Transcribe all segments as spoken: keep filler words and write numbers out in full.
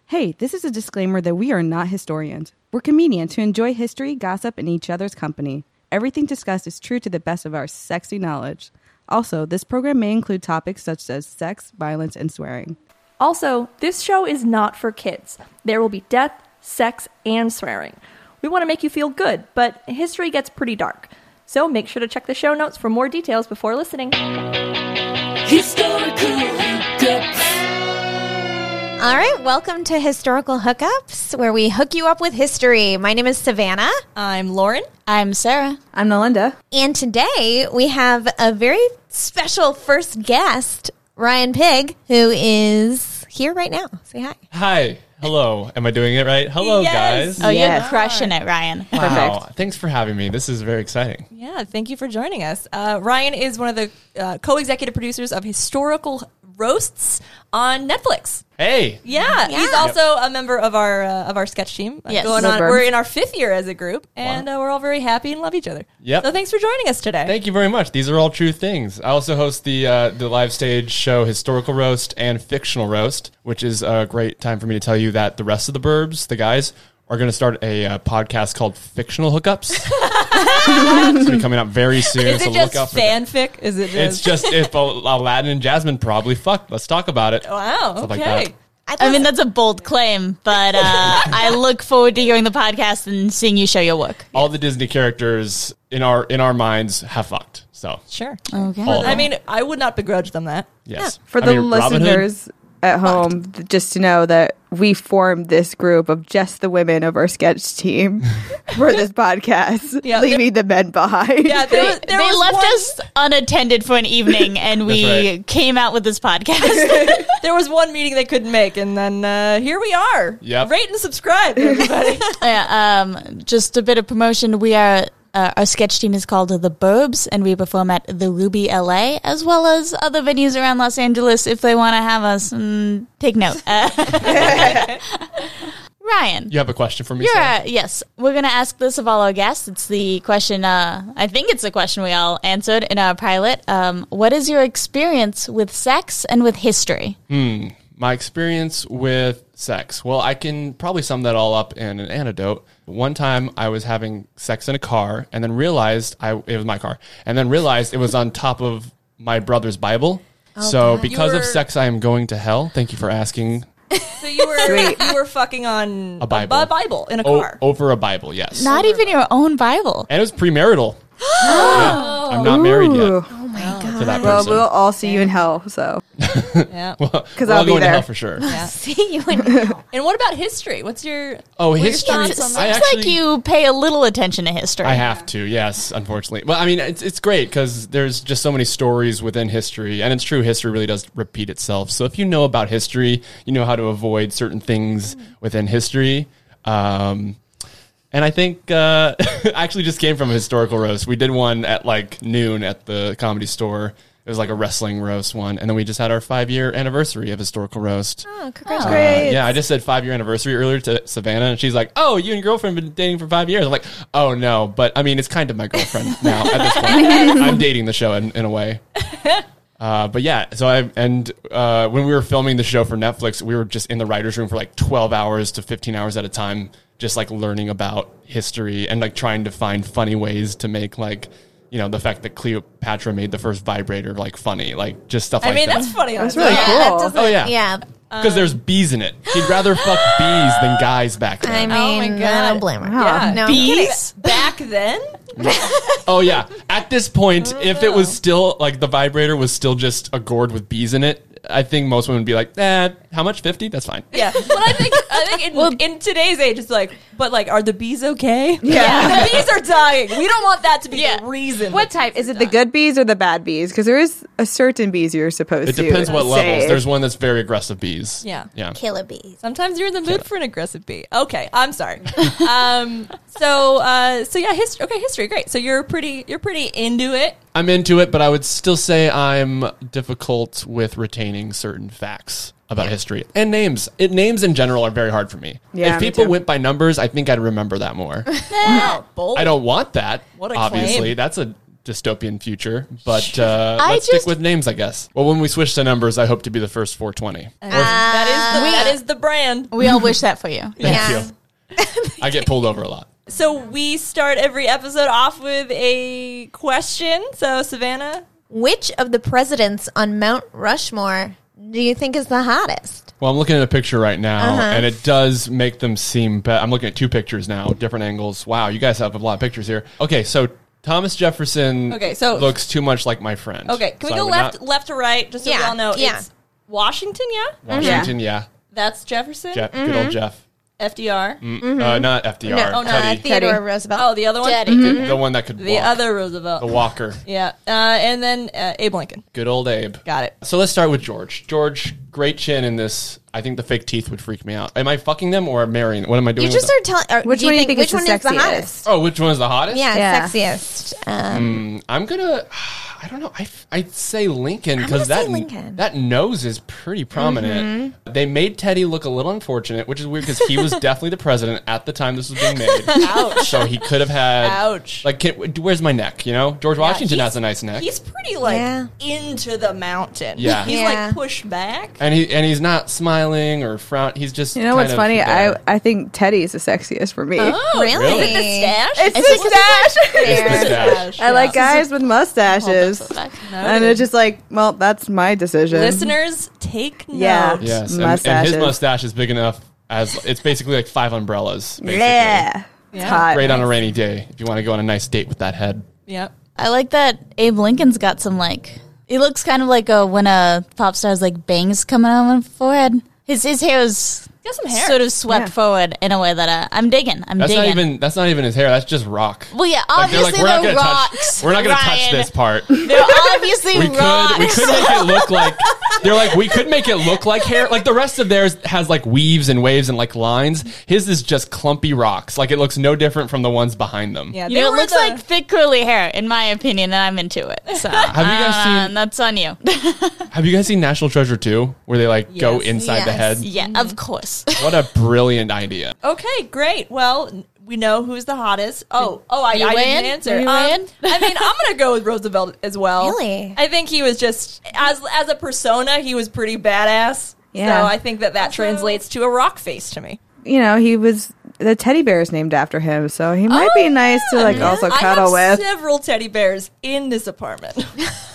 Hey, this is a disclaimer that we are not historians. We're comedians who enjoy history, gossip, and each other's company. Everything discussed is true to the best of our sexy knowledge. Also, this program may include topics such as sex, violence, and swearing. Also, this show is not for kids. There will be death, sex, and swearing. We want to make you feel good, but history gets pretty dark. So make sure to check the show notes for more details before listening. Historical Hookups. All right, welcome to Historical Hookups, where we hook you up with history. My name is Savannah. I'm Lauren. I'm Sarah. I'm Melinda. And today we have a very special first guest, Ryan Pigg, who is here right now. Say hi. Hi. Hello. Am I doing it right? Hello, Yes. guys. Oh, Yes. you're crushing it, Ryan. Wow. Perfect. Thanks for having me. This is very exciting. Yeah, thank you for joining us. Uh, Ryan is one of the uh, co-executive producers of Historical Roasts on Netflix. Hey. Yeah, Yeah. he's also a member of our uh, of our sketch team. Uh, Yes. going The on, Burbs. we're in our fifth year as a group, and uh, we're all very happy and love each other. Yep. So thanks for joining us today. Thank you very much. These are all true things. I also host the uh, the live stage show Historical Roast and Fictional Roast, which is a great time for me to tell you that the rest of the Burbs, the guys, are going to start a uh, podcast called Fictional Hookups. It's going to be coming out very soon. Is so it just look out for that. fanfic? Is it just? It's just if Aladdin and Jasmine probably fucked. Let's talk about it. Wow. Stuff Okay. like that. I mean, that's a bold claim, but uh, I look forward to hearing the podcast and seeing you show your work. All the Disney characters in our in our minds have fucked. So Sure. Okay. all of I them. mean, I would not begrudge them that. yes. For I the mean, Robin Hood- listeners at home, th- just to know that we formed this group of just the women of our sketch team for this podcast, Yeah. leaving the men behind. Yeah, there, was- there they was left one, us unattended for an evening, and we That's right. came out with this podcast. There was one meeting they couldn't make, and then uh, here we are. Yep. Rate and subscribe, everybody. yeah, um, just a bit of promotion. We are uh, our sketch team is called The Burbs, and we perform at the Ruby L A as well as other venues around Los Angeles. If they want to have us, mm, take note. Uh, Ryan. You have a question for me, You're, Sarah? uh, yes, we're going to ask this of all our guests. It's the question, uh, I think it's the question we all answered in our pilot. Um, what is your experience with sex and with history? Hmm. My experience with sex. Well, I can probably sum that all up in an anecdote. One time I was having sex in a car and then realized I it was my car and then realized it was on top of my brother's Bible. so God. because You of were- sex, I am going to hell. Thank you for asking. So you were Sweet. you were fucking on A Bible. a Bible in a O- car. over a Bible, yes. Not even your own Bible. and it was premarital. Yeah, I'm not married yet Ooh. Oh my God. to that Well, person. we'll all see you in hell, so. Yeah. Well, Because we're I'll all be going to there. hell for sure. Yeah. See you in And what about history? What's your Oh, what are your history. thoughts It on seems I that? actually- like you pay a little attention to history. I have to, yes, unfortunately. Well, I mean, it's it's great because there's just so many stories within history, and it's true, history really does repeat itself. So if you know about history, you know how to avoid certain things within history. Um, and I think uh, I actually just came from a historical roast. We did one at like noon at the Comedy Store. It was like a wrestling roast one, and then we just had our five year anniversary of historical roast. Oh, Uh, Great. yeah, I just said five year anniversary earlier to Savannah, and she's like, "Oh, you and your girlfriend have been dating for five years." I'm like, "Oh no," but I mean, it's kind of my girlfriend now at this point. I'm dating the show in, in a way. Uh, but yeah, so I and uh, when we were filming the show for Netflix, we were just in the writers' room for like twelve hours to fifteen hours at a time, just like learning about history and like trying to find funny ways to make like. You know, the fact that Cleopatra made the first vibrator, like, funny. Like, just stuff I like mean, that. that's funny. That's on really its cool. own. that doesn't- Oh, yeah. Yeah. Because there's bees in it. She'd rather fuck bees than guys back I then. mean, Oh my I God. don't blame her. Wow. Yeah. No, I'm kidding. Bees? Back then? Oh, yeah. At this point, if it was still, like, the vibrator was still just a gourd with bees in it, I think most women would be like, eh, how much? fifty? That's fine. Yeah. But I think I think in, in today's age, it's like, but like, are the bees okay? Yeah. The bees are dying. We don't want that to be Yeah. the reason. What type? Is it the good bees or the bad bees? Because there is a certain bees you're supposed It to depends what levels. save. There's one that's very aggressive bees. Yeah. Yeah. Killer bees. Sometimes you're in the mood for an aggressive bee. Okay, I'm sorry. um, so, uh, so yeah, history. Okay, history, great. So you're pretty, you're pretty into it. I'm into it, but I would still say I'm difficult with retaining certain facts about history and names. It names in general are very hard for me. Yeah, if me people too. went by numbers, I think I'd remember that more. Wow, bold. I don't want that. What a obviously, claim. that's a dystopian future, but uh, I let's just- stick with names, I guess. Well, when we switch to numbers, I hope to be the first four twenty. that is the, We- that is the brand. We all wish that for you. Thank Yeah. you. I get pulled over a lot. So we start every episode off with a question. So Savannah, Which of the presidents on Mount Rushmore do you think is the hottest? Well, I'm looking at a picture right now, Uh-huh. and it does make them seem better. I'm looking at two pictures now, different angles. Wow, you guys have a lot of pictures here. Okay, so Thomas Jefferson Okay, so- looks too much like my friend. okay, can So we I go would left, not- left to right, just so we Yeah, all know? yeah. It's Washington, yeah. Washington, yeah. That's Jefferson. Jeff, Good old Jeff. F D R. Mm, uh, not F D R. No, Teddy. Theodore Teddy. Roosevelt. Oh, the other one. Daddy. The one that could The walk. other Roosevelt. The walker. Yeah, uh, and then uh, Abe Lincoln. Good old Abe. Got it. So let's start with George. George, great chin in this. I think the fake teeth would freak me out. Am I fucking them or marrying? What am I doing? You just with them? started telling. Which do you one do you think, think which is the one is the sexiest? hottest? Oh, which one is the hottest? Yeah, Yeah. sexiest. Um, Mm, I'm gonna. I don't know. I I'd say Lincoln I'm because gonna that say Lincoln. that nose is pretty prominent. They made Teddy look a little unfortunate, which is weird because he was definitely the president at the time this was being made. Ouch. So he could have had. Ouch. Like, can, where's my neck? You know, George Washington he's- has a nice neck, He's pretty like Yeah. into the mountain. Yeah. He's Yeah. like pushed back. and he and he's not smiling or frown. He's just. You know what's kind of funny? there. I I think Teddy is the sexiest for me. Oh, Really? Is it the stash? It's It's the stash. It's the stash. I like guys with Hold mustaches, this back. and it's just like, well, that's my decision. Listeners, take note. Yeah. Yes, and, and Mustaches. his mustache is big enough as it's basically like five umbrellas. Basically. Yeah, it's Yeah. hot. Great on a rainy day if you want to go on a nice date with that head. Yep. I like that Abe Lincoln's got some like. He looks kind of like a when a pop star's like bangs coming out on his forehead. His his hair is Got some hair. sort of swept Yeah. forward in a way that uh, I'm digging. I'm That's digging. not even that's not even his hair. That's just rock. well, yeah, Like, they're obviously like, we're not they're gonna rocks. touch. We're not gonna touch Ryan. this part. They're obviously We rocks. could we could make it look like they're like we could make it look like hair. Like the rest of theirs has like weaves and waves and like lines. His is just clumpy rocks. Like it looks no different from the ones behind them. Yeah, You they know, it were looks the- like thick curly hair, in my opinion, and I'm into it. So have you guys seen- That's on you. Have you guys seen National Treasure two, where they like go Yes. inside the Yes. head? yeah, of course. What a brilliant idea. Okay, great. Well, we know who's the hottest. Oh, oh, I, You I weigh didn't in? answer. Are you Um, weigh in? I mean, I'm gonna go with Roosevelt as well. Really? I think he was just as as a persona, he was pretty badass. Yeah. So I think that that translates to a rock face to me. You know, he was the teddy bear is named after him, so he might be nice to like also I cuddle have with. several teddy bears in this apartment. so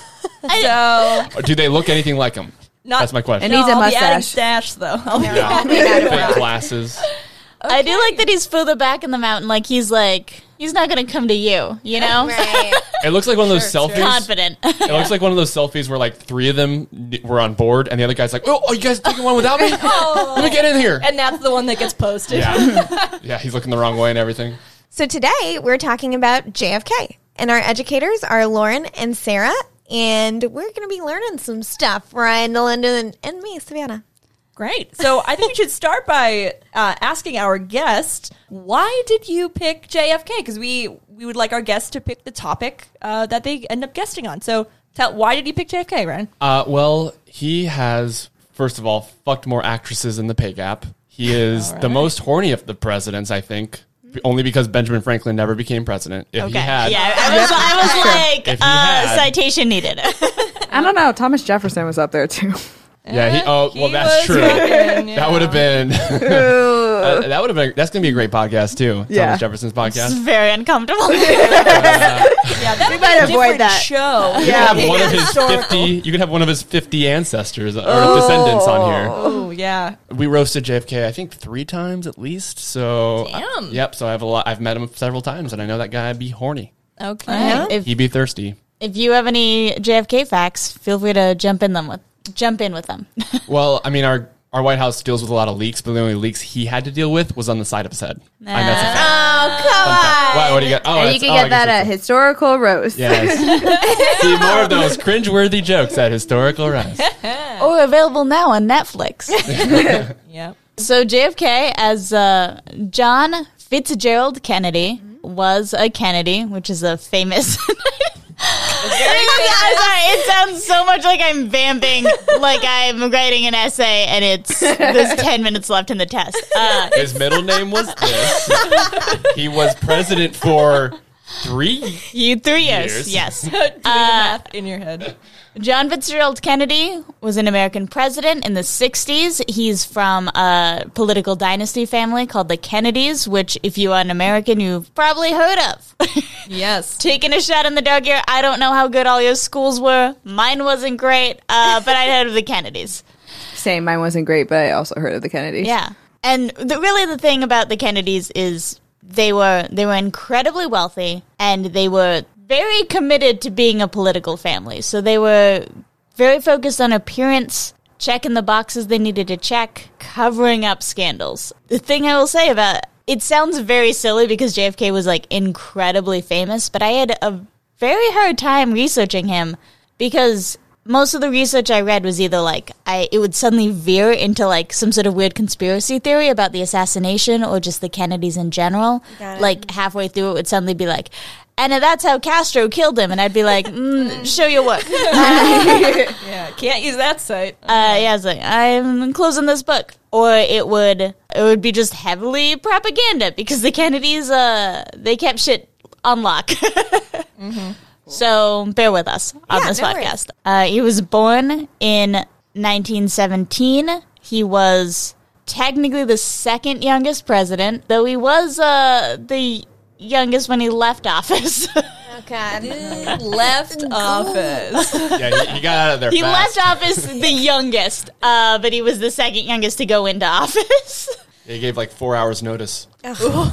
Or do they look anything like him? not. That's my question. And he's a I'll be adding mustache. stash though. I'll be Yeah. adding a Fake rock. glasses. I do like that he's further back in the mountain. Like he's like he's not going to come to you. You know, right. It looks like one of those Sure, selfies. sure. confident. It looks like one of those selfies where like three of them n- were on board, and the other guy's like, "Oh, oh you guys taking one without me? Let me get in here." And that's the one that gets posted. Yeah, yeah, he's looking the wrong way and everything. So today we're talking about J F K, and our educators are Lauren and Sarah, and we're going to be learning some stuff. Ryan, Melinda, and, and me, Savannah. Great. So I think we should start by uh, asking our guest, why did you pick J F K? Because we, we would like our guests to pick the topic uh, that they end up guesting on. So tell, why did you pick J F K, Ryan? Uh, well, he has first of all fucked more actresses in the pay gap. He is the most horny of the presidents, I think. Only because Benjamin Franklin never became president. If he had, yeah, I was, I was like, If he uh, had- citation needed. I don't know. Thomas Jefferson was up there too. yeah, he. Oh, well, He that's was true. fucking, yeah. That would have been. uh, that would have been. That's gonna be a great podcast too. Yeah. Thomas Jefferson's It's podcast. very uncomfortable. Yeah, that We would might be a avoid different that. show. You could have one of his Historical. fifty. You could have one of his fifty ancestors or descendants on here. Oh, yeah. We roasted J F K, I think, three times at least. So, Damn. yep. So I have a lot. I've met him several times, and I know that guy be horny. Okay. if He be thirsty. if you have any J F K facts, feel free to jump in them with jump in with them. Well, I mean, our our White House deals with a lot of leaks, but the only leaks he had to deal with was on the side of his head. I mean, that's a fact. Oh, come Fun fact. What, what do you got? Oh, and you that's- can oh, I get guess that at that's- historical roast. Yes. See more of those cringeworthy jokes at Historical Rise. Or available now on Netflix. Yep. So J F K, as uh, John Fitzgerald Kennedy, was a Kennedy, which is a famous. I'm sorry, it sounds so much like I'm vamping, like I'm writing an essay, and it's there's ten minutes left in the test. Uh, His middle name was this. He was president for Three? You three years, Years. yes. Doing the math in your head. John Fitzgerald Kennedy was an American president in the sixties. He's from a political dynasty family called the Kennedys, which, if you are an American, you've probably heard of. Yes. Taking a shot in the dark here. I don't know how good all your schools were. Mine wasn't great, uh, but I heard of the Kennedys. Same, mine wasn't great, but I also heard of the Kennedys. Yeah. And the, really the thing about the Kennedys is they were they were incredibly wealthy, and they were very committed to being a political family. So they were very focused on appearance, checking the boxes they needed to check, covering up scandals. The thing I will say about it sounds very silly because J F K was like incredibly famous, but I had a very hard time researching him because most of the research I read was either like I it would suddenly veer into like some sort of weird conspiracy theory about the assassination or just the Kennedys in general. Got it. Like halfway through it would suddenly be like, and that's how Castro killed him, and I'd be like, mm, show your work. Yeah, can't use that site. Uh, yeah, it's like I'm closing this book, or it would it would be just heavily propaganda because the Kennedys uh they kept shit on lock. mm-hmm. So bear with us on Yeah, this no podcast. Uh, he was born in nineteen seventeen. He was technically the second youngest president, though he was uh, the youngest when he left office. Oh, God. Left office. Yeah, he, he got out of there He fast. left office the youngest, uh, but he was the second youngest to go into office. He gave like four hours notice. And more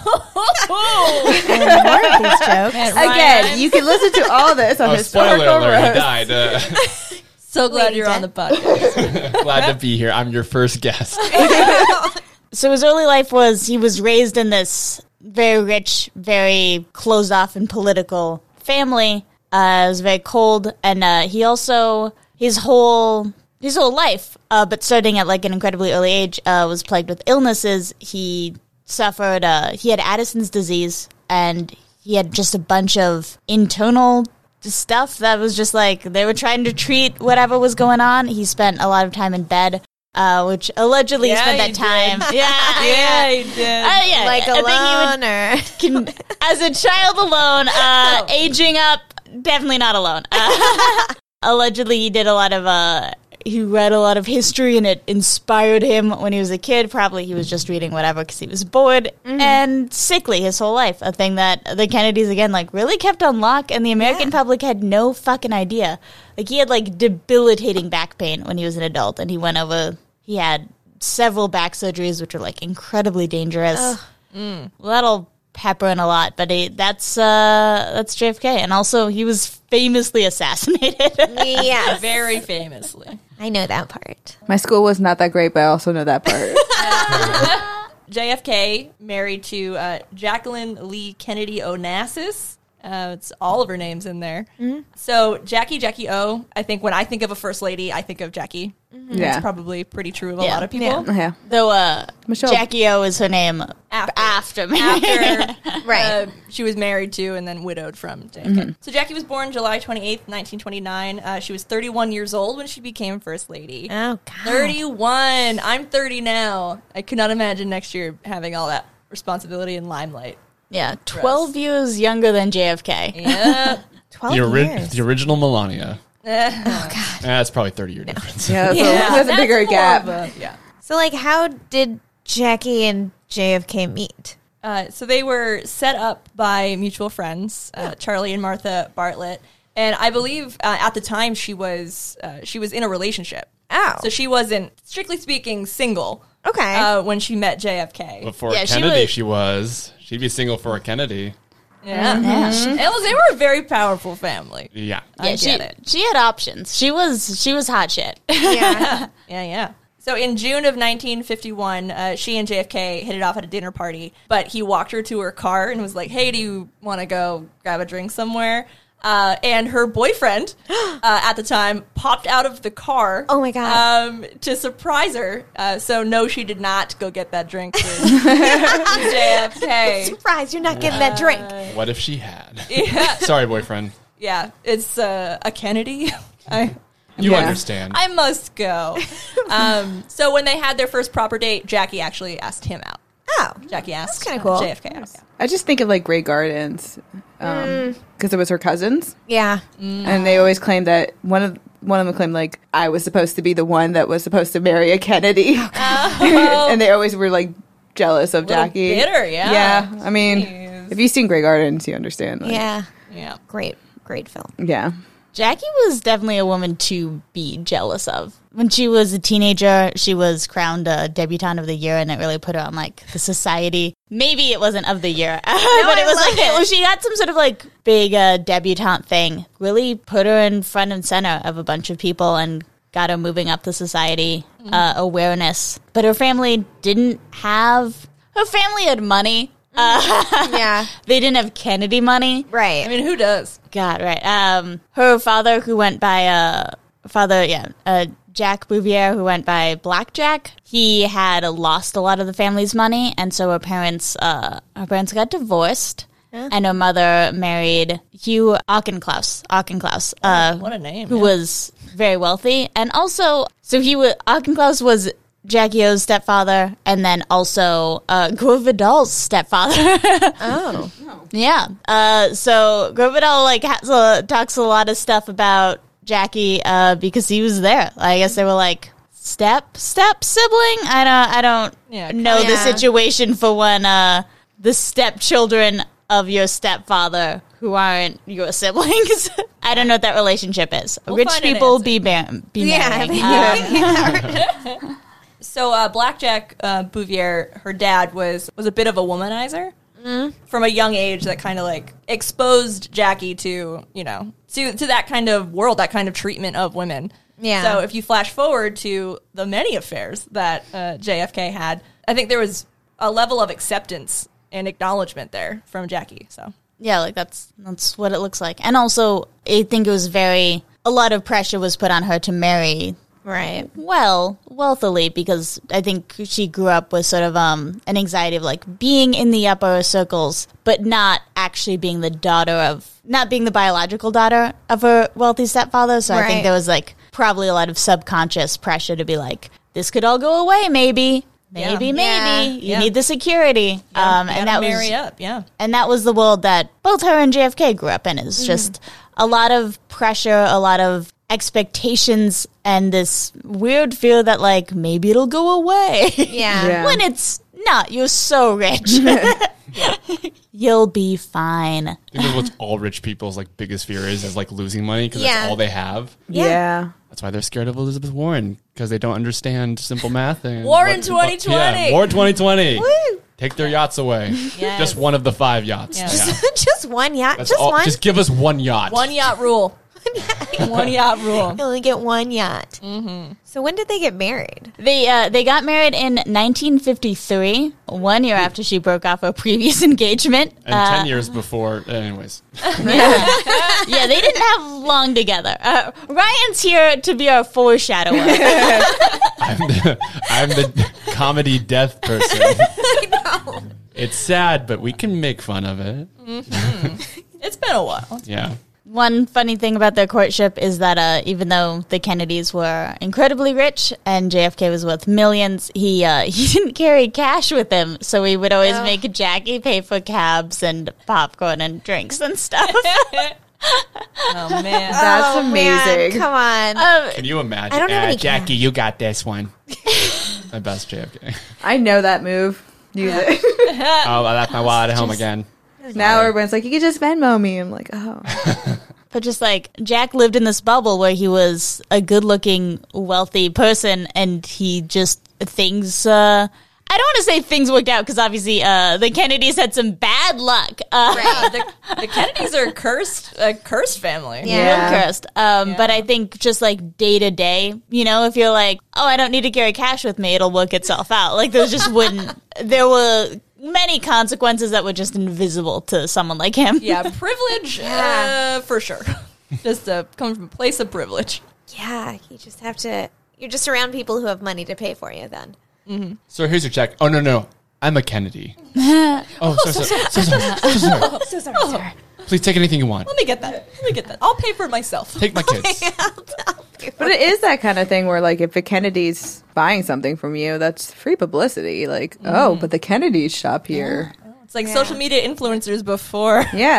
of these jokes. Again, you can listen to all this on Oh, spoiler Historical alert, he Roast. died. Uh, So glad Wait, you're he on the did? podcast. glad to be here. I'm your first guest. So his early life was he was raised in this very rich, very closed off and political family. Uh, it was very cold, and uh, he also his whole his whole life, uh, but starting at like an incredibly early age, uh, was plagued with illnesses. He suffered. Uh, he had Addison's disease, and he had just a bunch of internal stuff that was just like they were trying to treat whatever was going on. He spent a lot of time in bed. Uh, which allegedly Yeah, he spent that he time. did. Yeah, Yeah, he did. Uh, yeah, Like I think alone or... he would, can, as a child alone, uh, aging up, definitely not alone. Uh, allegedly, he did a lot of, uh, he read a lot of history and it inspired him when he was a kid. Probably he was just reading whatever because he was bored and sickly his whole life. A thing that the Kennedys, again, like really kept on lock, and the American public had no fucking idea. Like he had like debilitating back pain when he was an adult, and he went over, he had several back surgeries, which are like incredibly dangerous. Well, that'll pepper in a lot, but he, that's uh, that's J F K, and also he was famously assassinated. Yes. Very famously. I know that part. My school was not that great, but I also know that part. J F K married to uh, Jacqueline Lee Kennedy Onassis. Uh, it's all of her names in there. So Jackie, Jackie O. I think when I think of a first lady, I think of Jackie. Yeah. That's probably pretty true of a Yeah. lot of people. Yeah. Yeah. Though uh, Michelle. Jackie O is her name After. after me. After Right. uh, she was married to and then widowed from J F K. So Jackie was born July twenty-eighth, nineteen twenty-nine. Uh, she was thirty-one years old when she became first lady. Oh, God. thirty-one. I'm thirty now. I could not imagine next year having all that responsibility and limelight. Yeah, twelve years younger than J F K. Yeah. twelve The, ori- years. the original Melania. oh, Eh, that's probably thirty year difference. Yeah, that's, a, that's a bigger gap. yeah. So, like, how did Jackie and J F K meet? Uh, so they were set up by mutual friends, uh, Charlie and Martha Bartlett, and I believe uh, at the time she was uh, she was in a relationship. Oh. So she wasn't, strictly speaking, single. Okay. Uh, when she met J F K. Before Yeah, she Kennedy, was- she was. She'd be single for a Kennedy. Yeah. And it was, they were a very powerful family. Yeah. I Yeah, she, get it. she had options. She was she was hot shit. yeah. Yeah, yeah. So in June of nineteen fifty-one, uh, she and J F K hit it off at a dinner party, but he walked her to her car and was like, hey, do you want to go grab a drink somewhere? Uh, and her boyfriend uh, at the time popped out of the car. Oh, my God. Um, to surprise her. Uh, so no, she did not go get that drink with J F K. Surprise, you're not getting that drink. What if she had? Yeah, Sorry, boyfriend. yeah. It's uh, a Kennedy. I. You Yeah. understand. I must go. um, so when they had their first proper date, Jackie actually asked him out. Oh. Jackie asked kinda cool. J F K out. Yeah. I just think of like Grey Gardens. because it was her cousins, Yeah. and they always claimed that one of one of them claimed like I was supposed to be the one that was supposed to marry a Kennedy, and they always were like jealous of Little Jackie. bitter, yeah. Yeah, I mean, Jeez. if you've seen Grey Gardens, you understand. Like, Yeah. Yeah. Great, great film. yeah. Jackie was definitely a woman to be jealous of. When she was a teenager, she was crowned a debutante of the year, and it really put her on like the society. Maybe it wasn't of the year, but I it was like like it. well, she got some sort of like big uh, debutante thing. Really put her in front and center of a bunch of people and got her moving up the society uh, awareness. But her family didn't have. Her family had money. Uh, Yeah. they didn't have Kennedy money. Right. I mean, who does? God, right. Um, her father, who went by uh, father, yeah, uh, Jack Bouvier, who went by Blackjack. He had lost a lot of the family's money, and so her parents, uh, her parents got divorced, and her mother married Hugh Auchincloss. Auchincloss, uh, What a name. who yeah. was very wealthy, and also, so he was Auchincloss was Jackie O's stepfather, and then also uh, Gore Vidal's stepfather. Oh. Yeah. Uh, so Gore Vidal like has a, talks a lot of stuff about Jackie uh, because he was there. I guess they were like step step sibling. I don't I don't Yeah, know the kinda. situation for when uh, the stepchildren of your stepfather who aren't your siblings. I don't know what that relationship is. We'll Rich find an people answer. be ba- be Yeah. marrying. Um, So uh, Blackjack uh, Bouvier, her dad was was a bit of a womanizer from a young age. That kind of like exposed Jackie to you know to to that kind of world, that kind of treatment of women. Yeah. So if you flash forward to the many affairs that uh, J F K had, I think there was a level of acceptance and acknowledgement there from Jackie. So Yeah, like that's that's what it looks like. And also, I think it was very a lot of pressure was put on her to marry Right. well, wealthily, because I think she grew up with sort of um an anxiety of like being in the upper circles, but not actually being the daughter of not being the biological daughter of her wealthy stepfather. So I Right. think there was like probably a lot of subconscious pressure to be like, this could all go away, maybe. Maybe, Yeah. maybe. Yeah. You Yeah. need the security. um You and gotta that was marry up. Yeah. and that was the world that both her and J F K grew up in. Is just a lot of pressure, a lot of expectations, and this weird fear that like maybe it'll go away. Yeah. Yeah. When it's not. You're so rich. You'll be fine. I think that's what all rich people's like biggest fear is, is like losing money because Yeah. that's all they have. Yeah. Yeah. That's why they're scared of Elizabeth Warren because they don't understand simple math. And Warren what- twenty twenty. Yeah, Warren twenty twenty. Woo. Take their yachts away. Yes. Just one of the five yachts. Yes. Yeah. Just one yacht. That's just all. one. Just give us one yacht. One yacht rule. One yacht rule. You only get one yacht. Mm-hmm. So when did they get married? They uh, they got married in nineteen fifty-three, one year after she broke off her previous engagement. And Uh, ten years before, anyways. Yeah, they didn't have long together. Uh, Ryan's here to be our foreshadower. I'm the, I'm the comedy death person. It's sad, but we can make fun of it. It's been a while. Yeah. One funny thing about their courtship is that uh, even though the Kennedys were incredibly rich and J F K was worth millions, he uh, he didn't carry cash with him, so he would always Oh. make Jackie pay for cabs and popcorn and drinks and stuff. Oh man. That's Oh, man, amazing. come on. Um, Can you imagine? I don't have Uh, any Jackie, you got this one. My best J F K. I know that move. Use it. Oh, I left my wallet at home again. Now everyone's like, you can just Venmo me. I'm like, oh. But just like Jack lived in this bubble where he was a good-looking, wealthy person, and he just things. Uh, I don't want to say things worked out because obviously uh, the Kennedys had some bad luck. Uh, Yeah, the, the Kennedys are cursed, a cursed family. Yeah. real cursed. Um, Yeah. But I think just like day to day, you know, if you're like, oh, I don't need to carry cash with me, it'll work itself out. Like there just wouldn't. There were many consequences that were just invisible to someone like him. Yeah, privilege, Yeah. uh, for sure. Just uh, coming from a place of privilege. Yeah, you just have to. You're just around people who have money to pay for you. Then. So here's your check. Oh, no, no. I'm a Kennedy. Oh, so sorry. So sorry. So sorry. So sorry, sir. Please take anything you want. Let me get that. Let me get that. I'll pay for it myself. Take my kids. But it is that kind of thing where, like, if a Kennedy's buying something from you, that's free publicity. Like, Mm. oh, but the Kennedys shop here. It's like Yeah. social media influencers before. Yeah.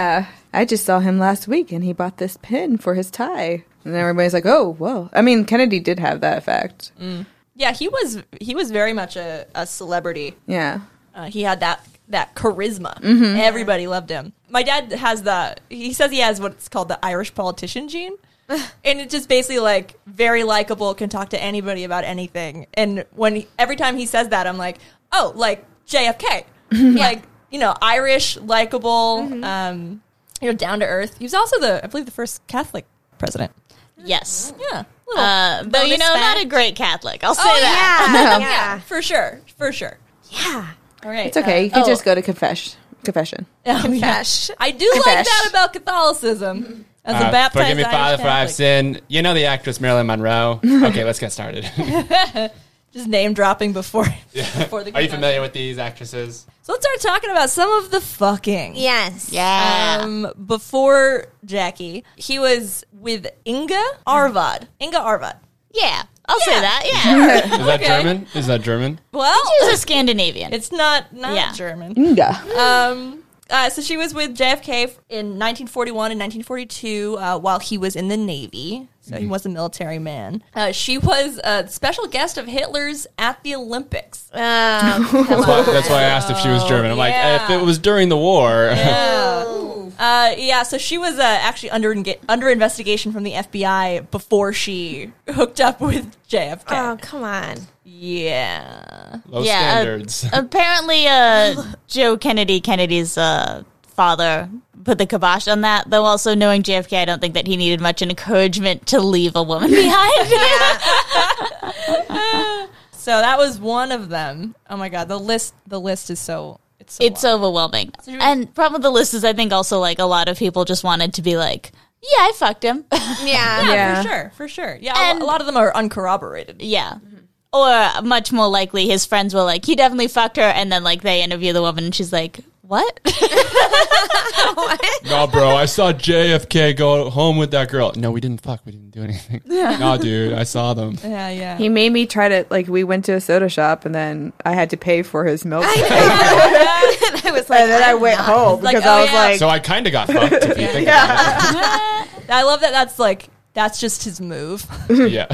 I just saw him last week and he bought this pin for his tie. And everybody's like, oh, whoa. I mean, Kennedy did have that effect. Mm. Yeah, he was he was very much a, a celebrity. Yeah. Uh, he had that, that charisma. Mm-hmm. Everybody loved him. My dad has the, he says he has what's called the Irish politician gene. And it's just basically like very likable, can talk to anybody about anything. And when he, every time he says that, I'm like, oh, like J F K. Like, you know, Irish, likable, mm-hmm. um, you know, down to earth. He was also the, I believe, the first Catholic president. Yes. Yeah. Uh, though, you know, not a great Catholic. I'll say oh, that. Yeah, yeah. yeah. For sure. For sure. Yeah. All right. It's okay. Uh, You can oh. just go to confess- confession. Oh, Confess. yeah. I do like Confess. that about Catholicism. As a Uh, baptized forgive me, Irish Father, for I've Catholic. sinned. You know the actress Marilyn Monroe. Okay, let's get started. Just name dropping before, before the Are you familiar with these actresses? So let's start talking about some of the fucking. Yes. Yeah. Um, before Jackie, he was with Inga Arvad. Inga Arvad. Yeah. I'll say Yeah. that. Yeah. Is that Okay. German? Is that German? Well, She's a Scandinavian. it's not not Yeah. German. Inga. Um, uh, so she was with J F K in nineteen forty-one and nineteen forty-two uh, while he was in the Navy. So he was a military man. Uh, she was a special guest of Hitler's at the Olympics. Oh, That's why, that's why I asked if she was German. I'm like, yeah. if it was during the war. Yeah. Uh, yeah, so she was uh, actually under enga- under investigation from the F B I before she hooked up with J F K. oh, come on. Yeah. Low yeah. standards. Uh, apparently, uh, Joe Kennedy, Kennedy's uh, father, put the kibosh on that. Though also knowing J F K, I don't think that he needed much encouragement to leave a woman behind. So that was one of them. Oh my god, the list the list is so it's so It's long. overwhelming. And problem with the list is I think also like a lot of people just wanted to be like, yeah, I fucked him. Yeah. yeah, Yeah. for sure, for sure. Yeah, a, And- lo- a lot of them are uncorroborated. Yeah. Or much more likely his friends were like, he definitely fucked her, and then like they interview the woman and she's like, what? No, bro, I saw J F K go home with that girl. No, we didn't fuck. We didn't do anything. No, dude, I saw them. Yeah, yeah. He made me try to, like, we went to a soda shop and then I had to pay for his milk. I know. And I was like, And then I I'm went not. home Like, because oh, I was yeah. like, So I kind of got fucked, if you think about I love that that's like that's just his move. it. Yeah.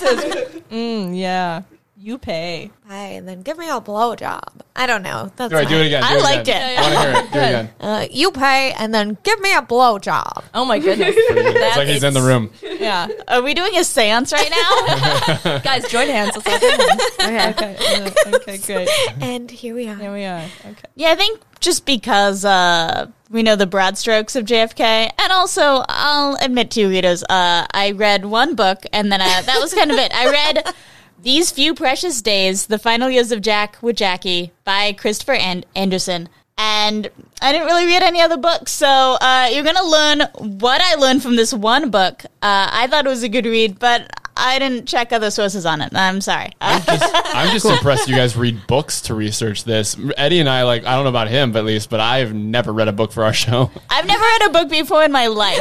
mm, yeah. You pay. Hey, and then give me a blowjob. I don't know. That's All right, do it fine. again. Do I it liked again. it. I want to hear it. Do it again. Uh, you pay and then give me a blowjob. Oh my goodness. It's like he's in the room. Yeah. Are we doing a seance right now? Guys, join hands. Let's all join hands. okay. Okay. uh, okay, great. And here we are. Here we are. Okay. Yeah, I think just because uh, we know the broad strokes of J F K, and also I'll admit to you, readers, uh, I read one book, and then uh, that was kind of it. I read These Few Precious Days, The Final Years of Jack with Jackie by Christopher and- Anderson. And I didn't really read any other books, so uh, you're going to learn what I learned from this one book. Uh, I thought it was a good read, but I didn't check other sources on it. I'm sorry. Uh, I'm just, I'm just impressed you guys read books to research this. Eddie and I, like, I don't know about him, but at least, but I've never read a book for our show. I've never read a book before in my life.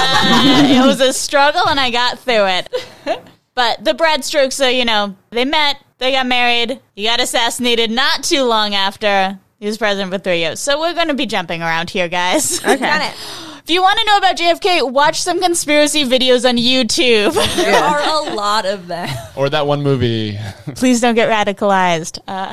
Uh, it was a struggle, and I got through it. But the broad strokes are, you know, they met, they got married, he got assassinated not too long after. He was president for three years. So we're going to be jumping around here, guys. Okay. Got it. If you want to know about J F K, watch some conspiracy videos on YouTube. There are a lot of them. Or that one movie. Please don't get radicalized. Uh,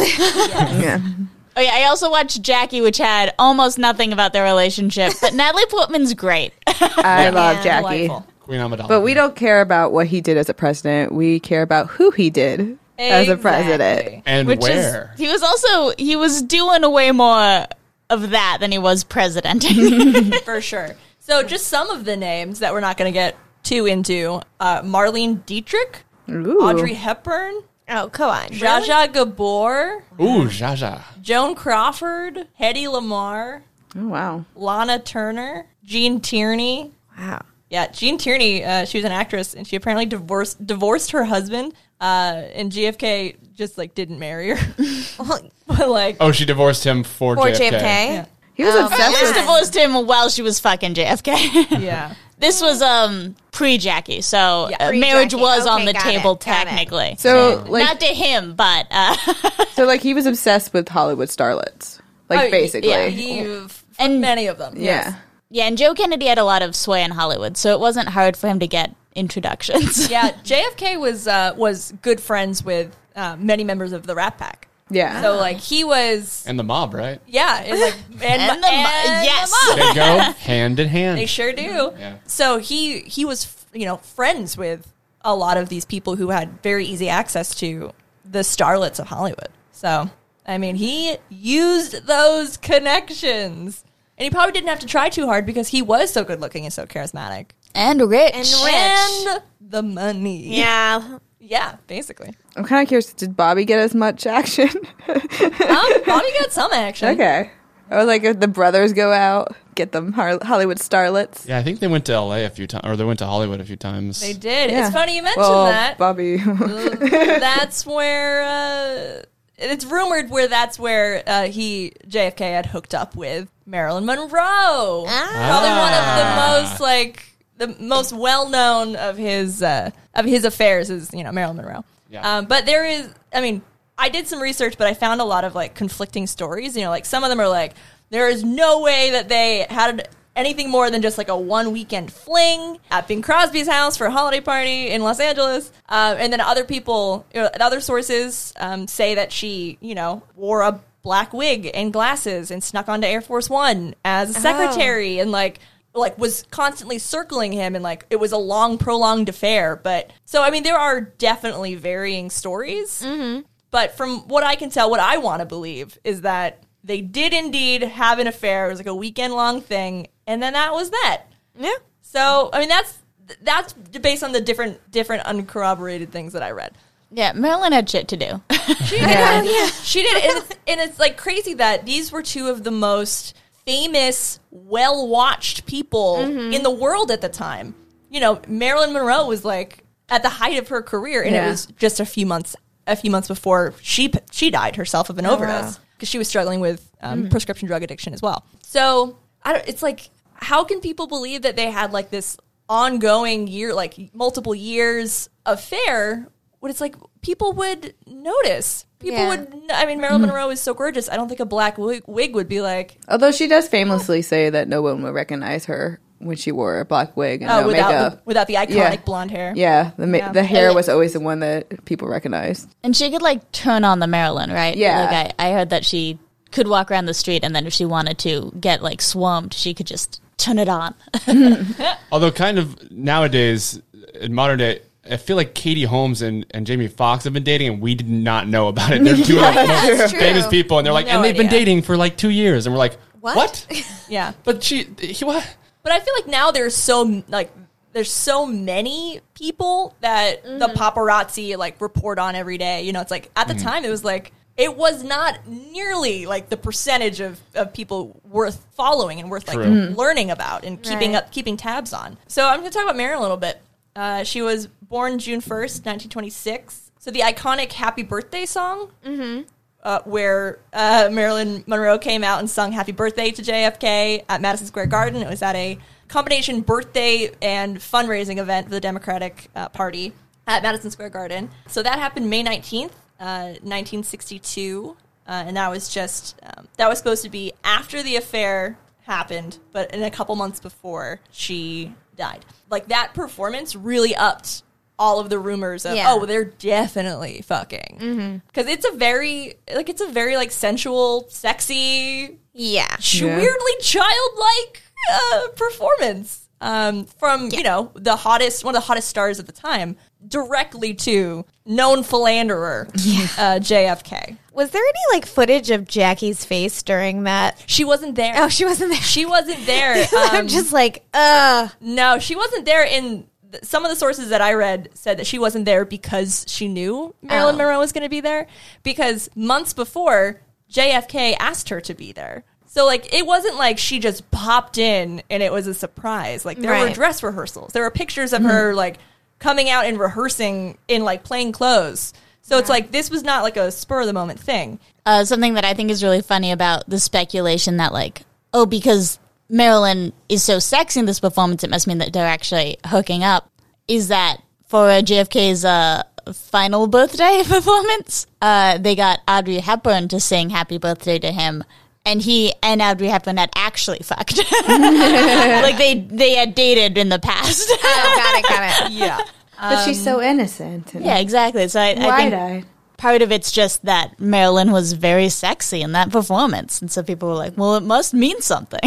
Yeah. oh, yeah, I also watched Jackie, which had almost nothing about their relationship. But Natalie Portman's great. I love Yeah, Jackie. Delightful. Queen Amidala. But we don't care about what he did as a president. We care about who he did as a president. Exactly. And Which where? is, he was also, he was doing way more of that than he was presidenting. For sure. So just some of the names that we're not going to get too into. Uh, Marlene Dietrich, Ooh. Audrey Hepburn, Oh, come on. Zsa Zsa Gabor, Ooh, Zsa Zsa. Joan Crawford, Hedy Lamarr, Oh, wow. Lana Turner, Jean Tierney. Wow. Yeah, Jean Tierney, uh, she was an actress, and she apparently divorced divorced her husband, uh, and J F K just, like, didn't marry her. But, like, Oh, she divorced him for, For J F K. J F K. Yeah. He was Oh, obsessed At least with divorced him while she was fucking J F K. yeah. This was um pre-Jackie, so Yeah, uh, pre-Jackie. marriage was on Okay, the got table it, got it. technically. So, like, Not to him, but uh, so like he was obsessed with Hollywood starlets, like Oh, basically. Yeah, he, And- many of them. Yeah. Yes. Yeah, and Joe Kennedy had a lot of sway in Hollywood, so it wasn't hard for him to get introductions. Yeah, J F K was uh, was good friends with uh, many members of the Rat Pack. Yeah. So like he was, And the mob, right? yeah, and like and, And the mo- and yes. the mob. They go hand in hand. They sure do. Yeah. So he he was you know friends with a lot of these people who had very easy access to the starlets of Hollywood. So I mean, he used those connections, and he probably didn't have to try too hard because he was so good looking and so charismatic. And rich. And rich. And the money. Yeah. Yeah, basically. I'm kind of curious, did Bobby get as much action? Um, Bobby got some action. Okay. Or like if the brothers go out, get them Har- Hollywood starlets. Yeah, I think they went to L A a few times, or they went to Hollywood a few times. They did. Yeah. It's funny you mentioned Well, that. Bobby. That's where uh, it's rumored where that's where uh, he J F K had hooked up with Marilyn Monroe. Probably one of the most like the most well known of his uh, of his affairs is you know Marilyn Monroe. Yeah. Um, but there is, I mean, I did some research, but I found a lot of like conflicting stories. You know, like some of them are like there is no way that they had anything more than just like a one weekend fling at Bing Crosby's house for a holiday party in Los Angeles. Uh, and then other people, you know, other sources um, say that she, you know, wore a black wig and glasses and snuck onto Air Force One as a secretary and like, like was constantly circling him and like it was a long, prolonged affair. But so, I mean, there are definitely varying stories. Mm-hmm. But from what I can tell, what I want to believe is that they did indeed have an affair. It was like a weekend long thing. And then that was that. Yeah. So, I mean, that's that's based on the different different uncorroborated things that I read. Yeah, Marilyn had shit to do. She did. She did. And it's, and it's like crazy that these were two of the most famous, well-watched people in the world at the time. You know, Marilyn Monroe was like at the height of her career, and Yeah. it was just a few months a few months before she she died herself of an overdose because she was struggling with um, prescription drug addiction as well. So I don't, it's like, how can people believe that they had like this ongoing year, like multiple years affair? When it's like people would notice. People Yeah. would. I mean, Marilyn Monroe is so gorgeous. I don't think a black wig, wig would be like Although she does famously say that no one would recognize her when she wore a black wig and oh no without makeup. the, without the iconic Yeah. blonde hair. Yeah, the ma- Yeah. the hair was always the one that people recognized. And she could, like, turn on the Marilyn, right? Yeah. Like, I, I heard that she could walk around the street, and then if she wanted to get, like, swarmed, she could just turn it on. Although kind of nowadays, in modern day, I feel like Katie Holmes and, and Jamie Foxx have been dating, and we did not know about it. They're two of the most true. famous people, and they're like, No and they've been idea. dating for like two years, and we're like, What? what? Yeah. But she, he, what? But I feel like now there's so like there's so many people that the paparazzi like report on every day. You know, it's like at the time it was like it was not nearly like the percentage of, of people worth following and worth like True. learning about and keeping Right. up keeping tabs on. So I'm going to talk about Marilyn a little bit. Uh, she was born June first, nineteen twenty-six. So the iconic "Happy Birthday" song. Uh, where uh, Marilyn Monroe came out and sung Happy Birthday to J F K at Madison Square Garden. It was at a combination birthday and fundraising event for the Democratic uh, Party at Madison Square Garden. So that happened May nineteenth, uh, nineteen sixty-two. Uh, and that was just, um, that was supposed to be after the affair happened, but in a couple months before she died. Like that performance really upped all of the rumors of, Yeah. oh, they're definitely fucking. Because it's a very, like, it's a very, like, sensual, sexy, Yeah. ch- Yeah. weirdly childlike uh, performance um, from, you know, the hottest, one of the hottest stars at the time, directly to known philanderer uh, J F K. Was there any like footage of Jackie's face during that? She wasn't there. Oh, she wasn't there. She wasn't there. I'm Um, just like, uh. No, she wasn't there. In th- some of the sources that I read said that she wasn't there because she knew Marilyn Oh. Monroe was going to be there. Because months before, J F K asked her to be there. So like it wasn't like she just popped in and it was a surprise. Like there were Right. dress rehearsals. There were pictures of her like coming out and rehearsing in like plain clothes. So it's like this was not like a spur of the moment thing. Uh, something that I think is really funny about the speculation that, like, oh, because Marilyn is so sexy in this performance, it must mean that they're actually hooking up, is that for uh, J F K's uh, final birthday performance, uh, they got Audrey Hepburn to sing Happy Birthday to him, and he and Audrey Hepburn had actually fucked. Like they they had dated in the past. Oh, got it, got it. Yeah. But she's so innocent. And Yeah, exactly. So I, I think wide-eyed. part of it's just that Marilyn was very sexy in that performance, and so people were like, "Well, it must mean something."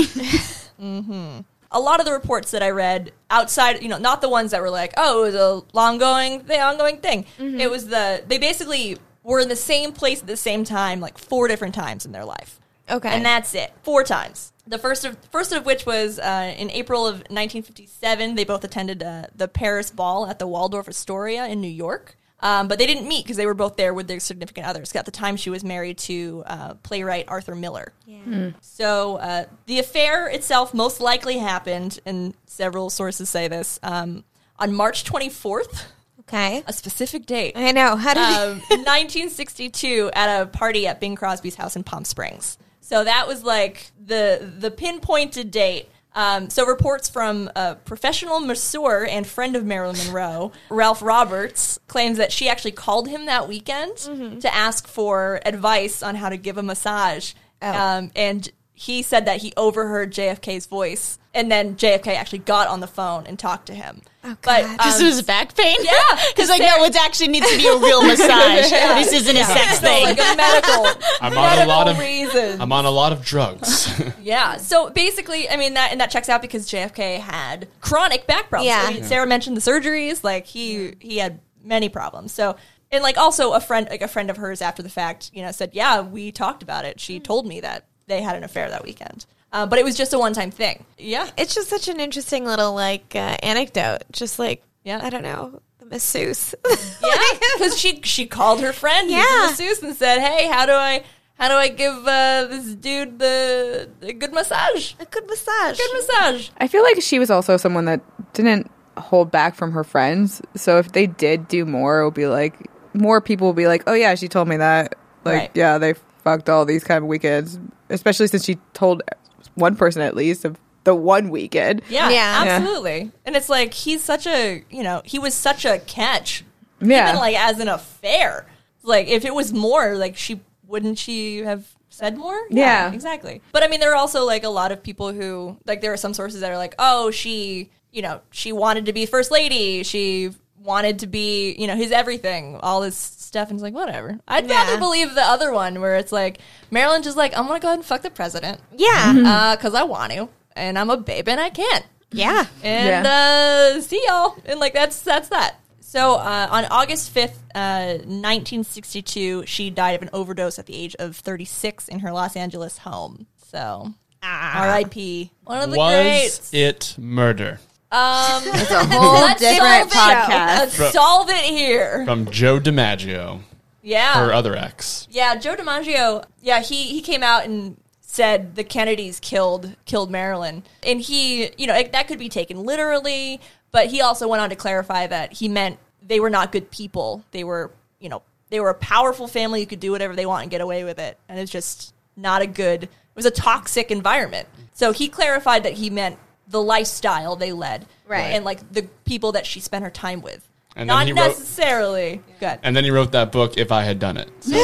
A lot of the reports that I read outside, you know, not the ones that were like, oh, it was a long-going, the ongoing thing. It was the, they basically were in the same place at the same time, like four different times in their life. Okay. And that's it. Four times. The first of first of which was uh, in April of nineteen fifty-seven. They both attended uh, the Paris Ball at the Waldorf Astoria in New York. Um, but they didn't meet because they were both there with their significant others. At the time, she was married to uh, playwright Arthur Miller. Yeah. So uh, the affair itself most likely happened, and several sources say this, um, on March twenty-fourth, Okay. a specific date, I know. How did um, nineteen sixty-two, at a party at Bing Crosby's house in Palm Springs. So that was like the the pinpointed date. Um, so reports from a professional masseur and friend of Marilyn Monroe, Ralph Roberts, claims that she actually called him that weekend to ask for advice on how to give a massage. Oh. Um, and he said that he overheard J F K's voice, and then J F K actually got on the phone and talked to him. Oh, But God. This um, was back pain? Yeah, Because, like, no, it actually needs to be a real massage. This isn't a sex so thing. like a medical, I'm on a medical lot of reason. I'm on a lot of drugs. Yeah. So basically, I mean that and that checks out because J F K had chronic back problems. Yeah. I mean, Sarah mentioned the surgeries. Like he he had many problems. So and like also a friend like a friend of hers after the fact, you know, said, yeah, we talked about it. She told me that they had an affair that weekend. Uh, but it was just a one time thing. Yeah. It's just such an interesting little like uh, anecdote. Just like Yeah. I don't know, the masseuse. Yeah. Because she she called her friend, Yeah. who's a masseuse, and said, hey, how do I how do I give uh, this dude the, the good massage? A good massage. Good massage. I feel like she was also someone that didn't hold back from her friends. So if they did do more, it would be like more people will be like, "Oh yeah, she told me that." Like, Right. yeah, they fucked all these kind of weekends, especially since she told one person at least of the one weekend. Yeah, Yeah. absolutely. And it's like he's such a, you know, he was such a catch. Yeah. Even like as an affair. Like if it was more, like she wouldn't she have said more? Yeah. exactly. But I mean, there are also like a lot of people who like there are some sources that are like, oh, she, you know, she wanted to be first lady. She wanted to be, you know, his everything. All this stuff, and it's like whatever. I'd Yeah. rather believe the other one where it's like Marilyn just like I'm gonna go ahead and fuck the president Yeah. because I want to, and I'm a babe and I can't. Yeah. And uh, see y'all. And like that's that's that. So uh, on August fifth, uh, nineteen sixty-two, she died of an overdose at the age of thirty-six in her Los Angeles home. So R I P One of the Was greats. it murder? Um, It's a whole let's different solve it. podcast. Let's solve it here. From Joe DiMaggio, Yeah. her other ex. Yeah, Joe DiMaggio. Yeah, he he came out and said the Kennedys killed killed Marilyn, and he, you know, it, that could be taken literally, but he also went on to clarify that he meant they were not good people. They were, you know, they were a powerful family who could do whatever they want and get away with it, and it's just not a good. It was a toxic environment. So he clarified that he meant the lifestyle they led, Right. and like the people that she spent her time with, And then not he wrote- necessarily. Good. And then he wrote that book, If I Had Done It. So,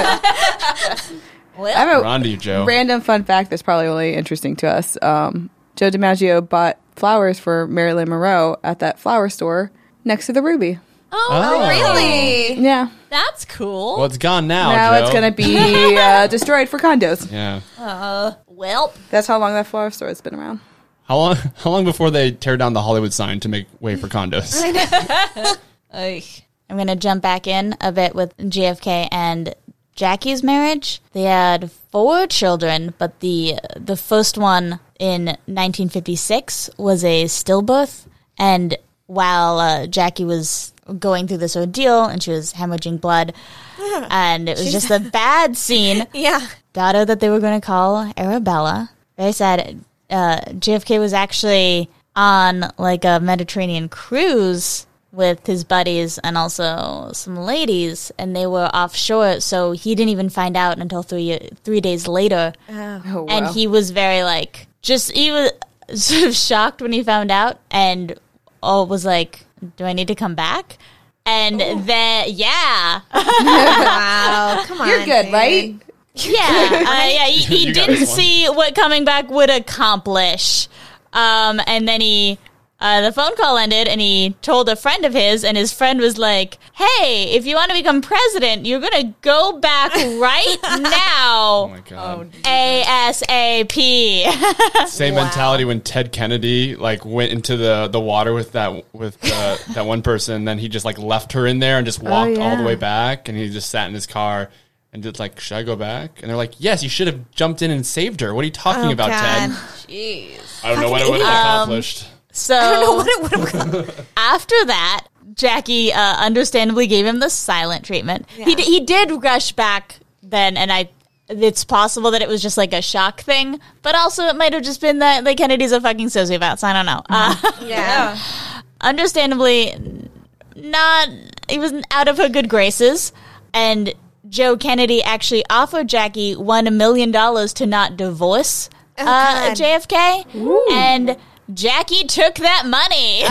Well, I have we're a on to you, Joe. random fun fact that's probably only interesting to us. Um, Joe DiMaggio bought flowers for Marilyn Monroe at that flower store next to the Ruby. oh, Oh. really? Yeah. That's cool. Well, it's gone now, now Joe. it's going to be uh, destroyed for condos. Yeah. Well, That's how long that flower store has been around. How long? How long before they tear down the Hollywood sign to make way for condos? ay. I'm going to jump back in a bit with J F K and Jackie's marriage. They had four children, but the the first one in nineteen fifty-six was a stillbirth. And while uh, Jackie was going through this ordeal and she was hemorrhaging blood, and it was just a bad scene, Yeah. daughter that they were going to call Arabella. Very sad. Uh, J F K was actually on like a Mediterranean cruise with his buddies and also some ladies, and they were offshore, so he didn't even find out until three three days later. Oh, And wow. he was very like, just he was sort of shocked when he found out, and all was like, "Do I need to come back?" And then, yeah, Wow. Come on. You're good, dude. right? Yeah, uh, yeah. He, he You got didn't this one. see what coming back would accomplish, um, and then he, uh, the phone call ended, and he told a friend of his, and his friend was like, "Hey, if you want to become president, you're gonna go back right Oh now, my god. ASAP." Same mentality when Ted Kennedy like went into the, the water with that with uh, that one person, then he just like left her in there and just walked all the yeah. way back, and he just sat in his car and did like, should I go back? And they're like, yes, you should have jumped in and saved her. What are you talking Oh, about, God. Ted? I don't know what it would have accomplished. So I don't know what it would have after that, Jackie uh, understandably gave him the silent treatment. He Yeah. d- he did rush back then, and I. It's possible that it was just like a shock thing, but also it might have just been that like Kennedy's a fucking sociopath. I don't know. Uh, Yeah. understandably, not he was out of her good graces, and Joe Kennedy actually offered Jackie one million dollars to not divorce uh, God. J F K, and Jackie took that money.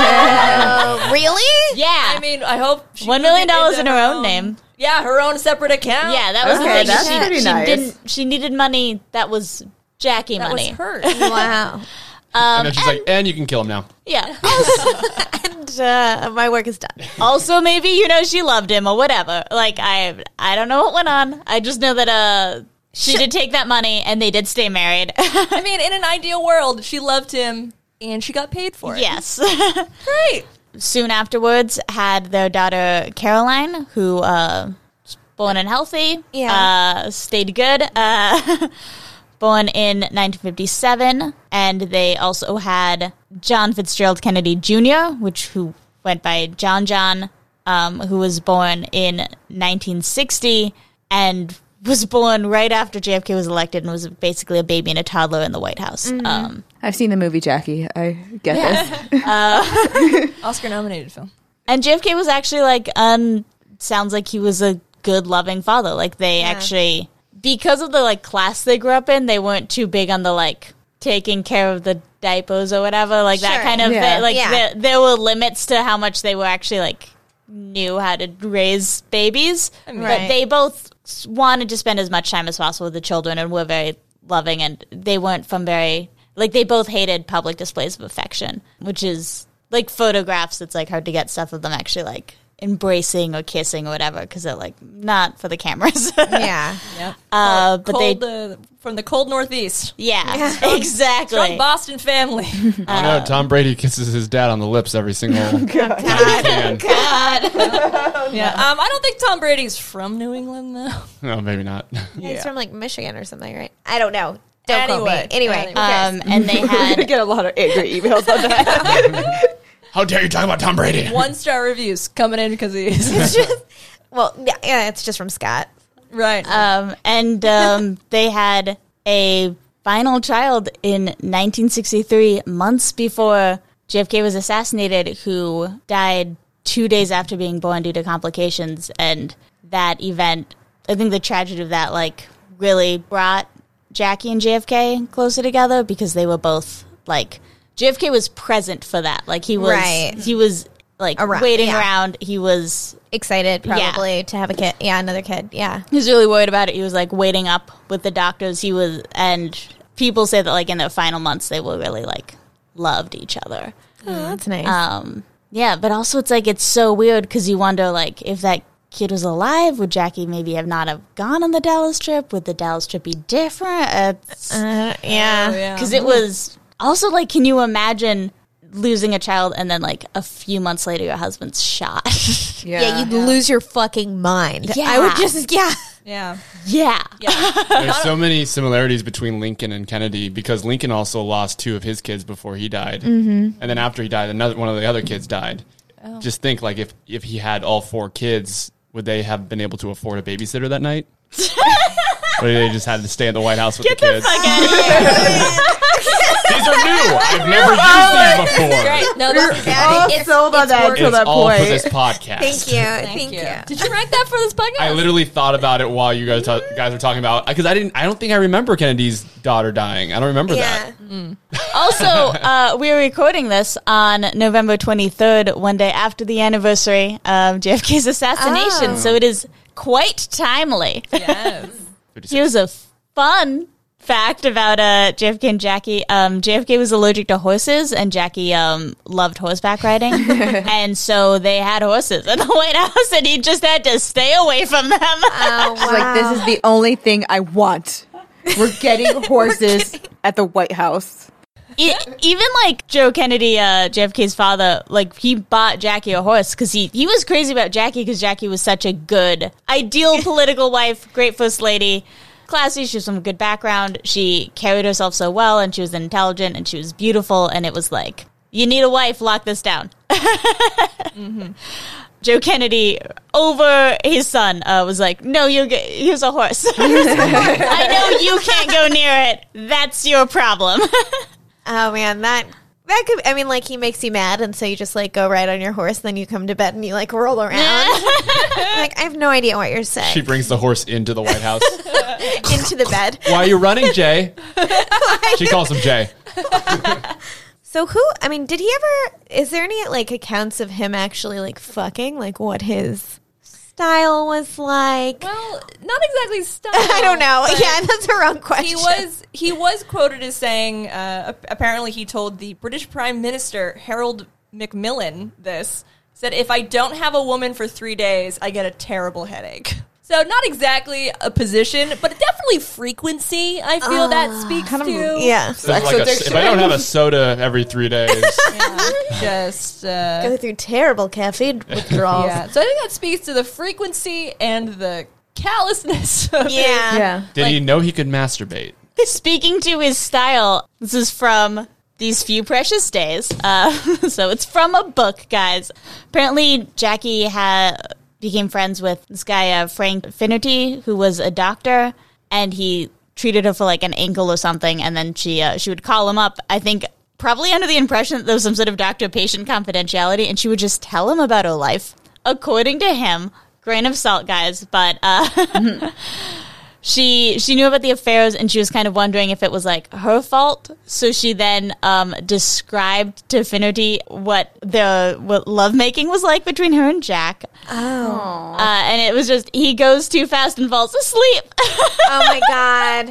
Uh, really? yeah, I mean, I hope she one million made dollars that in her own name. Yeah, her own separate account. Yeah, that was Okay, the thing. that's she, pretty she nice. didn't. She needed money that was Jackie that money. was hers. Wow. and then she's like, and you can kill him now. Yeah. And uh, my work is done. Also, maybe you know she loved him or whatever. Like I, I don't know what went on. I just know that uh, she did take that money and they did stay married. I mean, in an ideal world, she loved him and she got paid for it. Yes. Great. Soon afterwards, had their daughter Caroline, who uh, was born and healthy. Yeah. Uh, stayed good. Uh, born in nineteen fifty-seven, and they also had John Fitzgerald Kennedy Junior, which who went by John John, um, who was born in nineteen sixty and was born right after J F K was elected and was basically a baby and a toddler in the White House. Um, I've seen the movie Jackie. I get this. Oscar nominated film. and J F K was actually like, um, sounds like he was a good, loving father. Like they Yeah. actually, because of the like class they grew up in, they weren't too big on the like taking care of the diapers or whatever, like that Sure. kind of Yeah. thing. Like Yeah. there, there were limits to how much they were actually like knew how to raise babies. mean- But Right. they both s- wanted to spend as much time as possible with the children and were very loving, and they weren't from very, like they both hated public displays of affection, which is like photographs. It's like hard to get stuff of them actually like embracing or kissing or whatever because they're like not for the cameras. Yeah. Yep. Uh, but cold, they, uh, from the cold Northeast. yeah, Strong exactly. Boston family. I know Tom Brady kisses his dad on the lips every single time he can. yeah. Um, I don't think Tom Brady's from New England though. No, maybe not. He's from like Michigan or something, right? I don't know. Don't quote Anyway. me. Anyway. Anyway. who cares? Um, and they I had get a lot of angry emails on that. How dare you talk about Tom Brady? One star reviews coming in because he's It's just, well, yeah, yeah, it's just from Scott. right. Um, and um, they had a final child in nineteen sixty-three, months before J F K was assassinated, who died two days after being born due to complications. And that event, I think the tragedy of that, like, really brought Jackie and J F K closer together because they were both, like, J F K was present for that. Like, he was, Right. he was, like, Around, waiting yeah. around. He was... Excited, Yeah. probably, to have a kid. Yeah, another kid. Yeah. He was really worried about it. He was like waiting up with the doctors. He was, and people say that like in their final months they were really like loved each other. Oh, that's nice. Um, yeah, but also it's like it's so weird because you wonder like if that kid was alive, would Jackie maybe have not have gone on the Dallas trip? Would the Dallas trip be different? It's uh, yeah. Oh, yeah. because it was also like, can you imagine losing a child and then like a few months later your husband's shot? Yeah, you'd lose your fucking mind. Yeah. I would just, yeah. yeah. yeah. There's so many similarities between Lincoln and Kennedy because Lincoln also lost two of his kids before he died, mm-hmm. and then after he died, another one of the other kids died. Oh. Just think, like if if he had all four kids, would they have been able to afford a babysitter that night? Or they just had to stay in the White House with Get the the kids? fuck out of here. These are new. I've never used these before. Great. No, that's all it's- sold on it's that working. till It's that all point. for this podcast. Thank you. Thank, Thank, you. you. Did you write that for this podcast? I literally thought about it while you guys ta- guys were talking about because I didn't. I don't think I remember Kennedy's daughter dying. I don't remember Yeah. that. Also, uh, we were recording this on November twenty-third, one day after the anniversary of J F K's assassination, Oh. so it is quite timely. Yes. fifty-six. Here's a fun fact about uh, J F K and Jackie. Um, J F K was allergic to horses, and Jackie um, loved horseback riding. And so they had horses in the White House, and he just had to stay away from them. Oh, She's like, this is the only thing I want. We're getting horses at the White House. E- even like Joe Kennedy, uh, J F K's father, like he bought Jackie a horse because he, he was crazy about Jackie because Jackie was such a good, ideal political wife, great first lady, classy. She was from a good background. She carried herself so well, and she was intelligent, and she was beautiful. And it was like, you need a wife, lock this down. mm-hmm. Joe Kennedy, over his son, uh, was like, no, you're g- here's a horse. I know you can't go near it. That's your problem. Oh man, that that could. I mean, like he makes you mad, and so you just like go ride on your horse. Then you come to bed and you like roll around. Like I have no idea what you're saying. She brings the horse into the White House. Into the bed. Why are you running, Jay? She calls him Jay. So who? I mean, did he ever? Is there any like accounts of him actually like fucking? Like what his style was like? Well, not exactly style. I don't know. but Yeah, that's a wrong question. He was he was quoted as saying, uh, apparently he told the British Prime Minister Harold Macmillan this, said, if I don't have a woman for three days, I get a terrible headache. So not exactly a position, but definitely frequency, I feel Uh, that speaks kind of- to. Yeah. So it's like a, if I don't have a soda every three days, Yeah, just, uh, Go through terrible caffeine withdrawals. yeah. So I think that speaks to the frequency and the callousness of Yeah. it. Yeah. did he know he could masturbate? Speaking to his style, this is from These Few Precious Days. Uh, so it's from a book, guys. Apparently, Jackie had became friends with this guy, uh, Frank Finnerty, who was a doctor, and he treated her for like an ankle or something, and then she uh, she would call him up, I think, probably under the impression that there was some sort of doctor-patient confidentiality, and she would just tell him about her life. According to him, grain of salt, guys, but uh, she she knew about the affairs, and she was kind of wondering if it was like her fault. So she then um, described to Finnerty what the what lovemaking was like between her and Jack. Oh. Uh, and it was just, he goes too fast and falls asleep. Oh my god.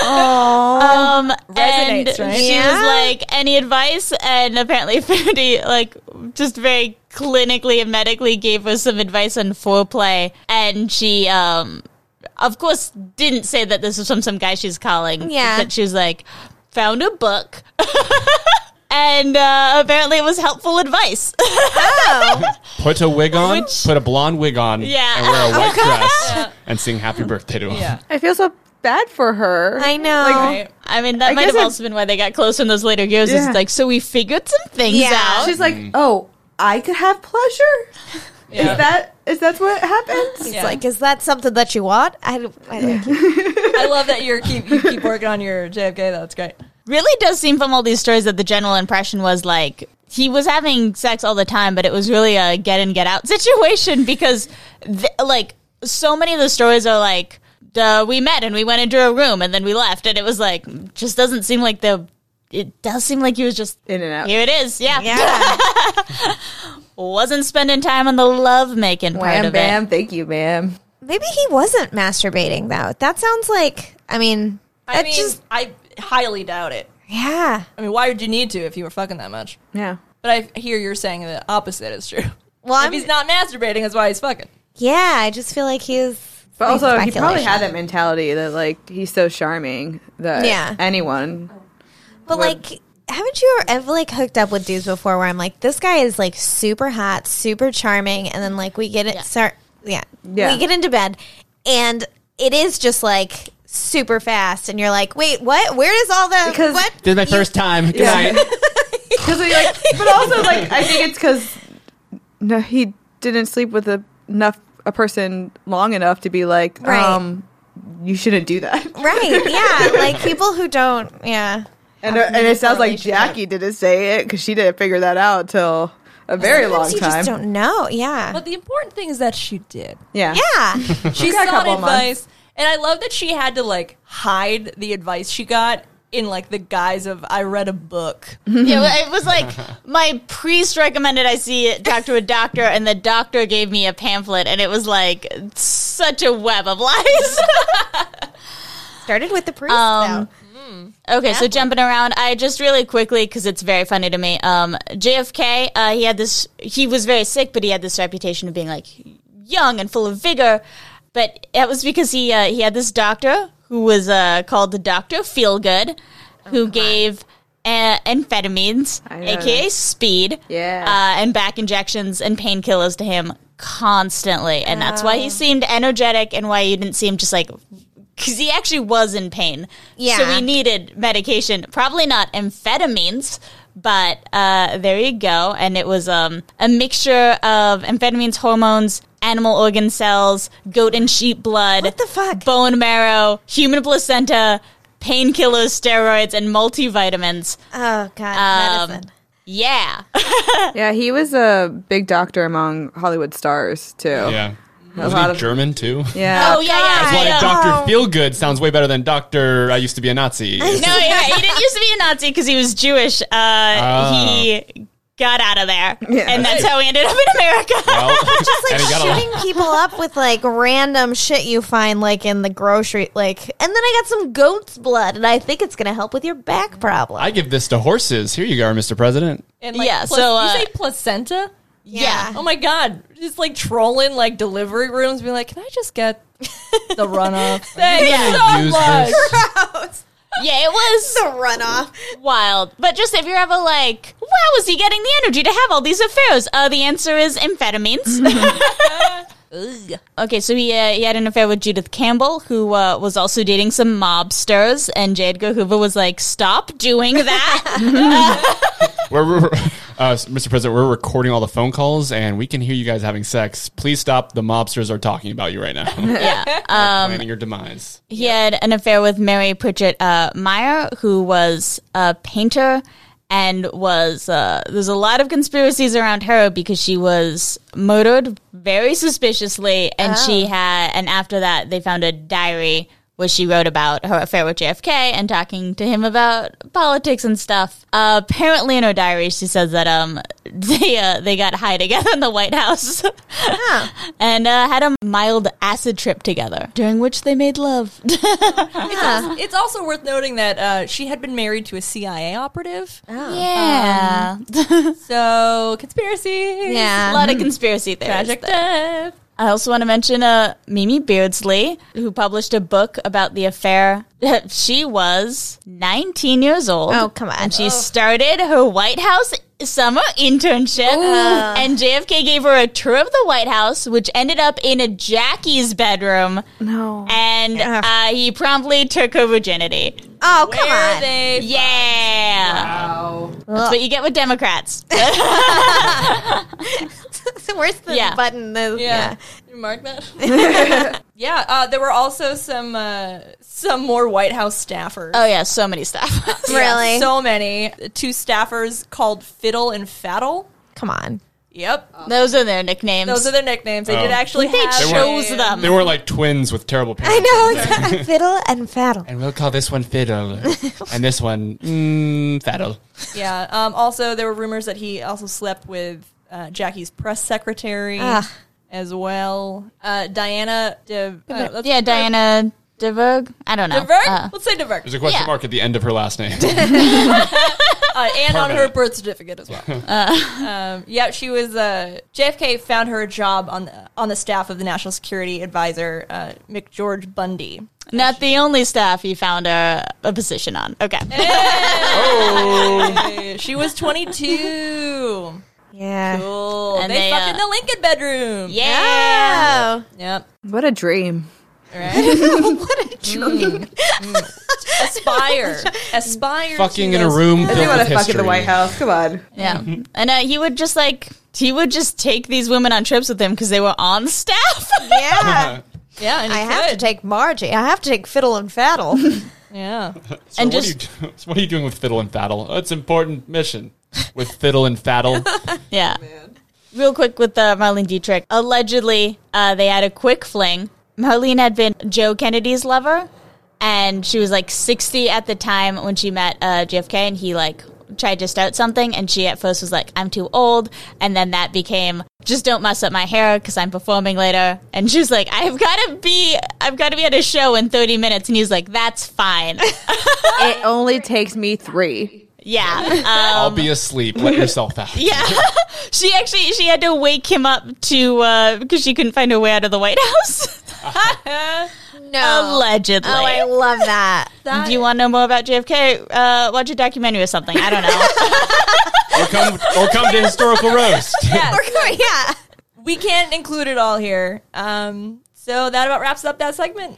um, Resonates, and right? she Yeah. was like, any advice? And apparently Finnerty, like, just very clinically and medically gave her some advice on foreplay. And she, um, of course, didn't say that this was from some guy she's calling. Yeah. That she was like, found a book. And uh, apparently it was helpful advice. Oh. Put a wig on, Which- put a blonde wig on, Yeah. and wear a white dress, Yeah. and sing happy birthday to him. Yeah. I feel so bad for her. I know. Right. I mean, that I might guess have I- also been why they got closer in those later years. Yeah. It's like, so we figured some things Yeah. out. She's like, oh, I could have pleasure? Yeah. Is that is that what happens? It's Yeah. like, is that something that you want? I, don't- I don't I love that you're keep you keep working on your J F K. That's great. Really does seem from all these stories that the general impression was like he was having sex all the time, but it was really a get in, get out situation because, th- like, so many of the stories are like, uh, we met and we went into a room and then we left, and it was like, just doesn't seem like the. It does seem like he was just In and out. Here it is, yeah. Yeah. Wasn't spending time on the love making part Wham of bam, it. thank you, ma'am. Maybe he wasn't masturbating though. That sounds like. I mean. I that mean, just. I highly doubt it. Yeah. I mean, why would you need to if you were fucking that much? Yeah. But I hear you're saying the opposite is true. Well, If I'm, he's not masturbating, that's why he's fucking. yeah. I just feel like he's. But also, he probably speculation. had that mentality that, like, he's so charming that Yeah. anyone. But would- like, haven't you ever like hooked up with dudes before where I'm like, this guy is like super hot, super charming, and then like we get it start, yeah, Yeah. we get into bed, and it is just like super fast, and you're like, wait, what? Where is all the Because- what? This is my You- first time. Good Yeah. night. Because like, but also like, I think it's because no, he didn't sleep with a, enough a person long enough to be like, Right. um, you shouldn't do that. Right? Yeah, like people who don't, yeah. And uh, and it sounds like Jackie didn't say it because she didn't figure that out till a very long Sometimes you time. just don't know. Yeah, But the important thing is that she did. Yeah. yeah. She got a sought couple of advice, and I love that she had to like hide the advice she got in like the guise of I read a book. Yeah, it was like my priest recommended I see it, talk to a doctor, and the doctor gave me a pamphlet, and it was like such a web of lies. Started with the priest, Um, though. Okay, so jumping around, I just really quickly, because it's very funny to me, um, J F K, uh, he had this, he was very sick, but he had this reputation of being, like, young and full of vigor, but it was because he uh, he had this doctor who was uh, called the Doctor Feelgood, who gave uh, amphetamines, I know. aka speed, Yeah. uh, and back injections and painkillers to him constantly, and that's why he seemed energetic and why you didn't see him just, like, because he actually was in pain. Yeah. So he needed medication. Probably not amphetamines, but uh, there you go. And it was um, a mixture of amphetamines, hormones, animal organ cells, goat and sheep blood. What the fuck? Bone marrow, human placenta, painkillers, steroids, and multivitamins. Oh, God, Um, medicine. Yeah. Yeah, he was a big doctor among Hollywood stars, too. Yeah. A Wasn't lot he of- German too? Yeah. Oh, yeah, yeah. That's why yeah. Doctor Oh. Feelgood sounds way better than Doctor I used to be a Nazi. No, yeah, he didn't used to be a Nazi because he was Jewish. Uh, Oh. He got out of there, Yeah. and that's how he ended up in America. Well, Just like and he got a- shooting people up with like random shit you find like in the grocery, like, and then I got some goat's blood, and I think it's gonna help with your back problem. I give this to horses. Here you go, Mister President. And like, Yeah, pla- so, uh, you say placenta? yeah. Oh my god! Just like trolling like delivery rooms, being like, "Can I just get the runoff?" Thank you so use much. this? Gross. Yeah, it was The runoff. wild. But just if you're ever like, wow, was he getting the energy to have all these affairs? Uh, the answer is amphetamines. Okay, so he uh, he had an affair with Judith Campbell, who uh, was also dating some mobsters, and J. Edgar Hoover was like, "Stop doing that." We're, we're, uh, Mister President, we're recording all the phone calls, and we can hear you guys having sex. Please stop. The mobsters are talking about you right now. Yeah. Um, Planning your demise. He had an affair with Mary Pritchett uh, Meyer, who was a painter and was, uh, there's a lot of conspiracies around her because she was murdered very suspiciously, and she had, and after that, they found a diary where she wrote about her affair with J F K and talking to him about politics and stuff. Uh, apparently, in her diary, she says that um they uh, they got high together in the White House and uh, had a mild acid trip together, during which they made love. It's also worth noting that uh, she had been married to a C I A operative. Yeah, So conspiracy. a Yeah. lot of conspiracy theories. Tragic there. death. I also want to mention uh, Mimi Beardsley, who published a book about the affair. She was nineteen years old. Oh, come on. And she started her White House summer internship. And J F K gave her a tour of the White House, which ended up in a Jackie's bedroom. No. And uh, he promptly took her virginity. Oh, come Where on. they Yeah. Wow. That's what you get with Democrats. So where's the Yeah. button? The, Yeah. You mark that? Yeah, uh, there were also some uh, some more White House staffers. Oh, yeah, so many stuff. yeah. Really? So many. Two staffers called Fiddle and Faddle. Come on. Yep. Those are their nicknames. Those are their nicknames. They Oh. did actually They have chose a- them. They were like twins with terrible parents. I know, exactly. Fiddle and faddle. And we'll call this one Fiddle. And this one, mm, Faddle. Yeah. Um, also, there were rumors that he also slept with uh, Jackie's press secretary Ugh. as well. Uh, Diana De, uh, let's- Yeah, Diana DeVerg. I don't know. DeVerg? Uh, Let's say DeVerg. There's a question Yeah. mark at the end of her last name. Uh, and on her Permanent. birth certificate as well. um, yeah, she was. Uh, J F K found her a job on the, on the staff of the National Security Advisor, uh, McGeorge Bundy. not the only staff he found a, a position on. Okay. Hey, she was twenty-two. Yeah. Cool. And they, they, fucked uh, in the Lincoln bedroom. Yeah. Oh. Yep. What a dream. Right. What a dream. Aspire. Aspire. Fucking to in a those- room I filled do want with to fuck history. in the White House. Come on. Yeah. And uh, he would just like, he would just take these women on trips with him because they were on staff. Yeah. Yeah, and he I have to could. take Margie. I have to take Fiddle and Faddle. Yeah. So And what, just- are you, do- so what are you doing with Fiddle and Faddle? Oh, it's an important mission. With Fiddle and Faddle. Yeah. Real quick with uh, Marlene Dietrich. Allegedly, uh, they had a quick fling. Marlene had been Joe Kennedy's lover, and she was like sixty at the time when she met uh, J F K, and he like tried to start something, and she at first was like, I'm too old, and then that became, just don't mess up my hair because I'm performing later. And she was like, I've got to be, I've got to be at a show in thirty minutes, and he's like, that's fine. It only takes me three. Yeah. Um, I'll be asleep. Let yourself out. Yeah. She actually, she had to wake him up to, uh, because she couldn't find her way out of the White House. No. Allegedly. Oh, I love that. Do you want to know more about J F K? Uh, watch a documentary or something. I don't know. Or come, or come to Historical Roast. Yes. Or- yeah. We can't include it all here. Um, so that about wraps up that segment.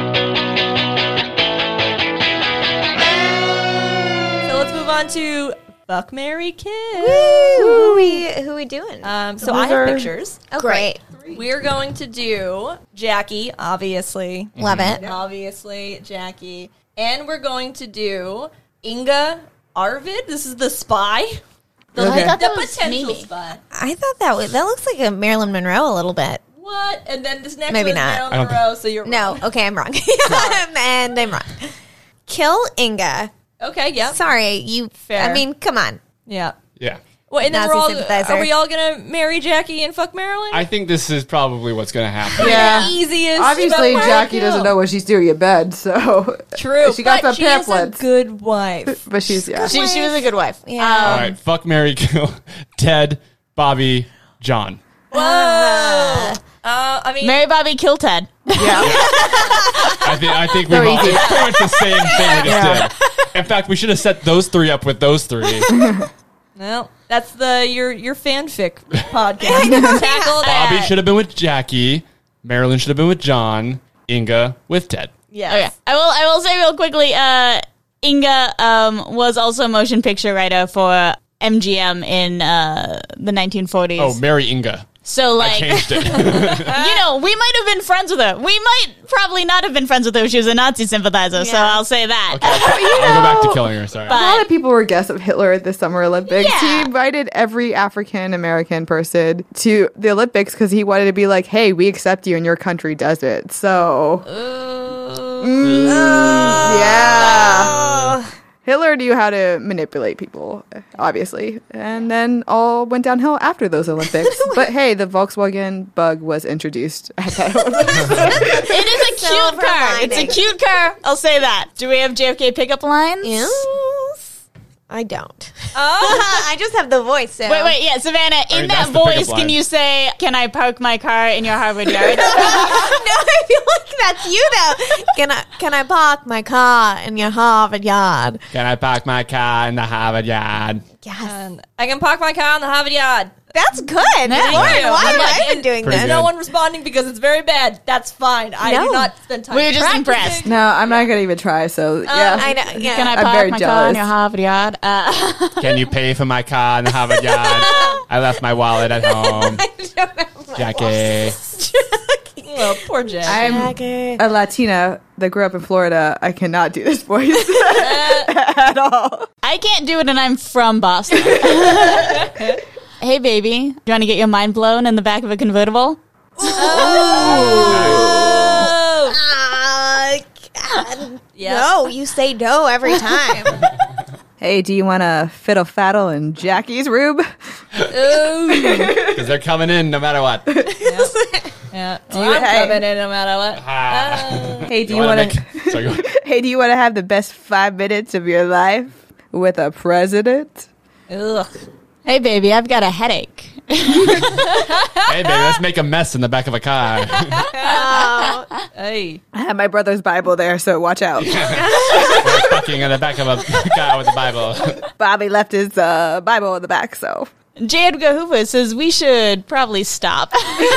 So let's move on to Fuck, Marry, Kill. Who we who we doing? Um, so I have pictures. oh, great. We're going to do Jackie, obviously. Love it. Obviously, Jackie. And we're going to do Inga Arvid. This is the spy. The, Okay. I thought the that was potential Mimi. spy. I thought that was, that looks like a Marilyn Monroe a little bit. What? And then this next Maybe one is not. Marilyn I don't Monroe, so you're No, wrong. okay, I'm wrong. And I'm wrong. Kill Inga. Okay, yeah. Sorry, you. Fair. I mean, come on. Yeah. Yeah. Well, and then Nazi we're all, sympathizer. are we all going to marry Jackie and fuck Marilyn? I think this is probably what's going to happen. Yeah. Easiest. Obviously, fuck, marry, Jackie kill. doesn't know what she's doing in bed, so True. She got but some she is pamphlets. a good wife. But she's yeah. She, she was a good wife. Yeah. All right. Fuck, Mary, kill. Ted, Bobby, John. Whoa. Uh, I mean, Mary Bobby kill Ted. yeah. I think I think we've So all easy. it's pretty much the same thing we just Yeah. did. In fact, we should have set those three up with those three. well, that's the your your fanfic podcast. Tackle that. Bobby should have been with Jackie. Marilyn should have been with John. Inga with Ted. Yes. Okay. I will I will say real quickly, uh, Inga um, was also a motion picture writer for M G M in uh, the nineteen forties. Oh, Mary Inga. So, I like, changed it. you know, we might have been friends with her. We might probably not have been friends with her if she was a Nazi sympathizer, so Yeah. I'll say that. I'll go back to killing her. Sorry. A lot of people were guests of Hitler at the Summer Olympics. Yeah. He invited every African American person to the Olympics because he wanted to be like, "Hey, we accept you, and your country does it." So, Mm, yeah, Hitler knew how to manipulate people, obviously, and then all went downhill after those Olympics. But hey, the Volkswagen Bug was introduced at that Olympics. It is a cute Silver car. It's a lining. cute car. I'll say that. Do we have J F K pickup lines? Yes. I don't. I just have the voice. So. Wait, wait, yeah, Savannah, in mean, that that's the pickup voice, can line. you say, can I park my car in your Harvard yard? No, I feel like that's you though. Can I can I park my car in your Harvard yard? Can I park my car in the Harvard yard? Yes, And I can park my car in the Harvard yard. that's good. Lauren, you. why I'm have like, I been doing Pretty this? good. No one responding because it's very bad. That's fine. I No. do not spend time. We were just practicing. impressed. No, I'm not gonna even try. So yeah, I know. Yeah. Can I I'm park very my car in jealous. your Harvard yard? Uh, Can you pay for my car in the Harvard yard? I left my wallet at home. Jackie. Oh, poor Jack. I'm Okay. a Latina that grew up in Florida. I cannot do this voice at all. I can't do it, and I'm from Boston. Hey, baby, do you want to get your mind blown in the back of a convertible? Oh. Ah, God. Yeah. No, you say no every time. Hey, do you want to fiddle faddle in Jackie's room? Ooh. Because they're coming in no matter what. Yeah. you- Well, I'm hey. coming in no matter what. Ah. Hey, do you wanna want to? make- Sorry, go ahead. Hey, do you want to have the best five minutes of your life with a president? Ugh. Hey, baby, I've got a headache. Hey, baby, let's make a mess in the back of a car. Hey. I have my brother's Bible there, so watch out. We're fucking in the back of a car with a Bible. Bobby left his uh, Bible in the back, so. J. Edgar Hoover says we should probably stop.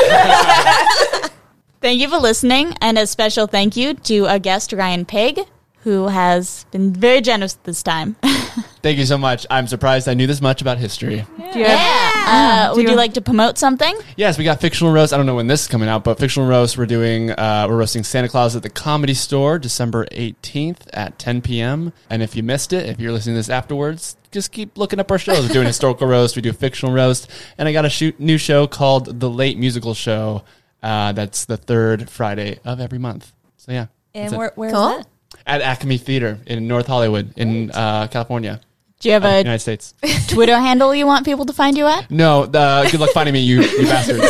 Thank you for listening, and a special thank you to our guest, Ryan Pegg, who has been very generous this time. Thank you so much. I'm surprised I knew this much about history. Yeah. Uh, Do would you- you like to promote something? Yes, we got Fictional Roast. I don't know when this is coming out, but Fictional Roast, we're doing, uh, we're roasting Santa Claus at the Comedy Store December eighteenth at ten p.m. And if you missed it, if you're listening to this afterwards, just keep looking up our shows. We're doing Historical Roast, we do Fictional Roast, and I got a shoot, new show called The Late Musical Show. Uh, that's the third Friday of every month. So yeah. And that's it. where, where's Cool. that? At Acme Theater in North Hollywood in uh, California. Do you have uh, a United States. Twitter handle you want people to find you at? No, uh, good luck finding me, you, you bastards.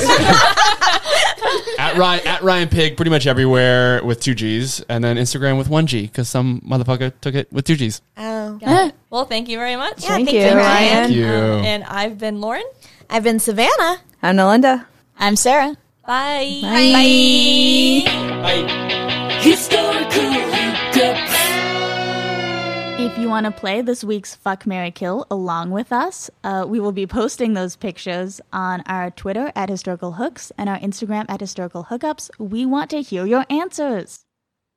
at Ryan at Ryan Pig, pretty much everywhere with two G's, and then Instagram with one G because some motherfucker took it with two G's. Oh. Got it. Well, thank you very much. Yeah, Thank thank you, you, Ryan. Thank you. And I've been Lauren. I've been Savannah. I'm Nalinda. I'm Sarah. Bye. Bye. Bye. Historical hiccups. If you want to play this week's Fuck, Marry, Kill along with us, uh, we will be posting those pictures on our Twitter at Historical Hooks and our Instagram at Historical Hookups. We want to hear your answers.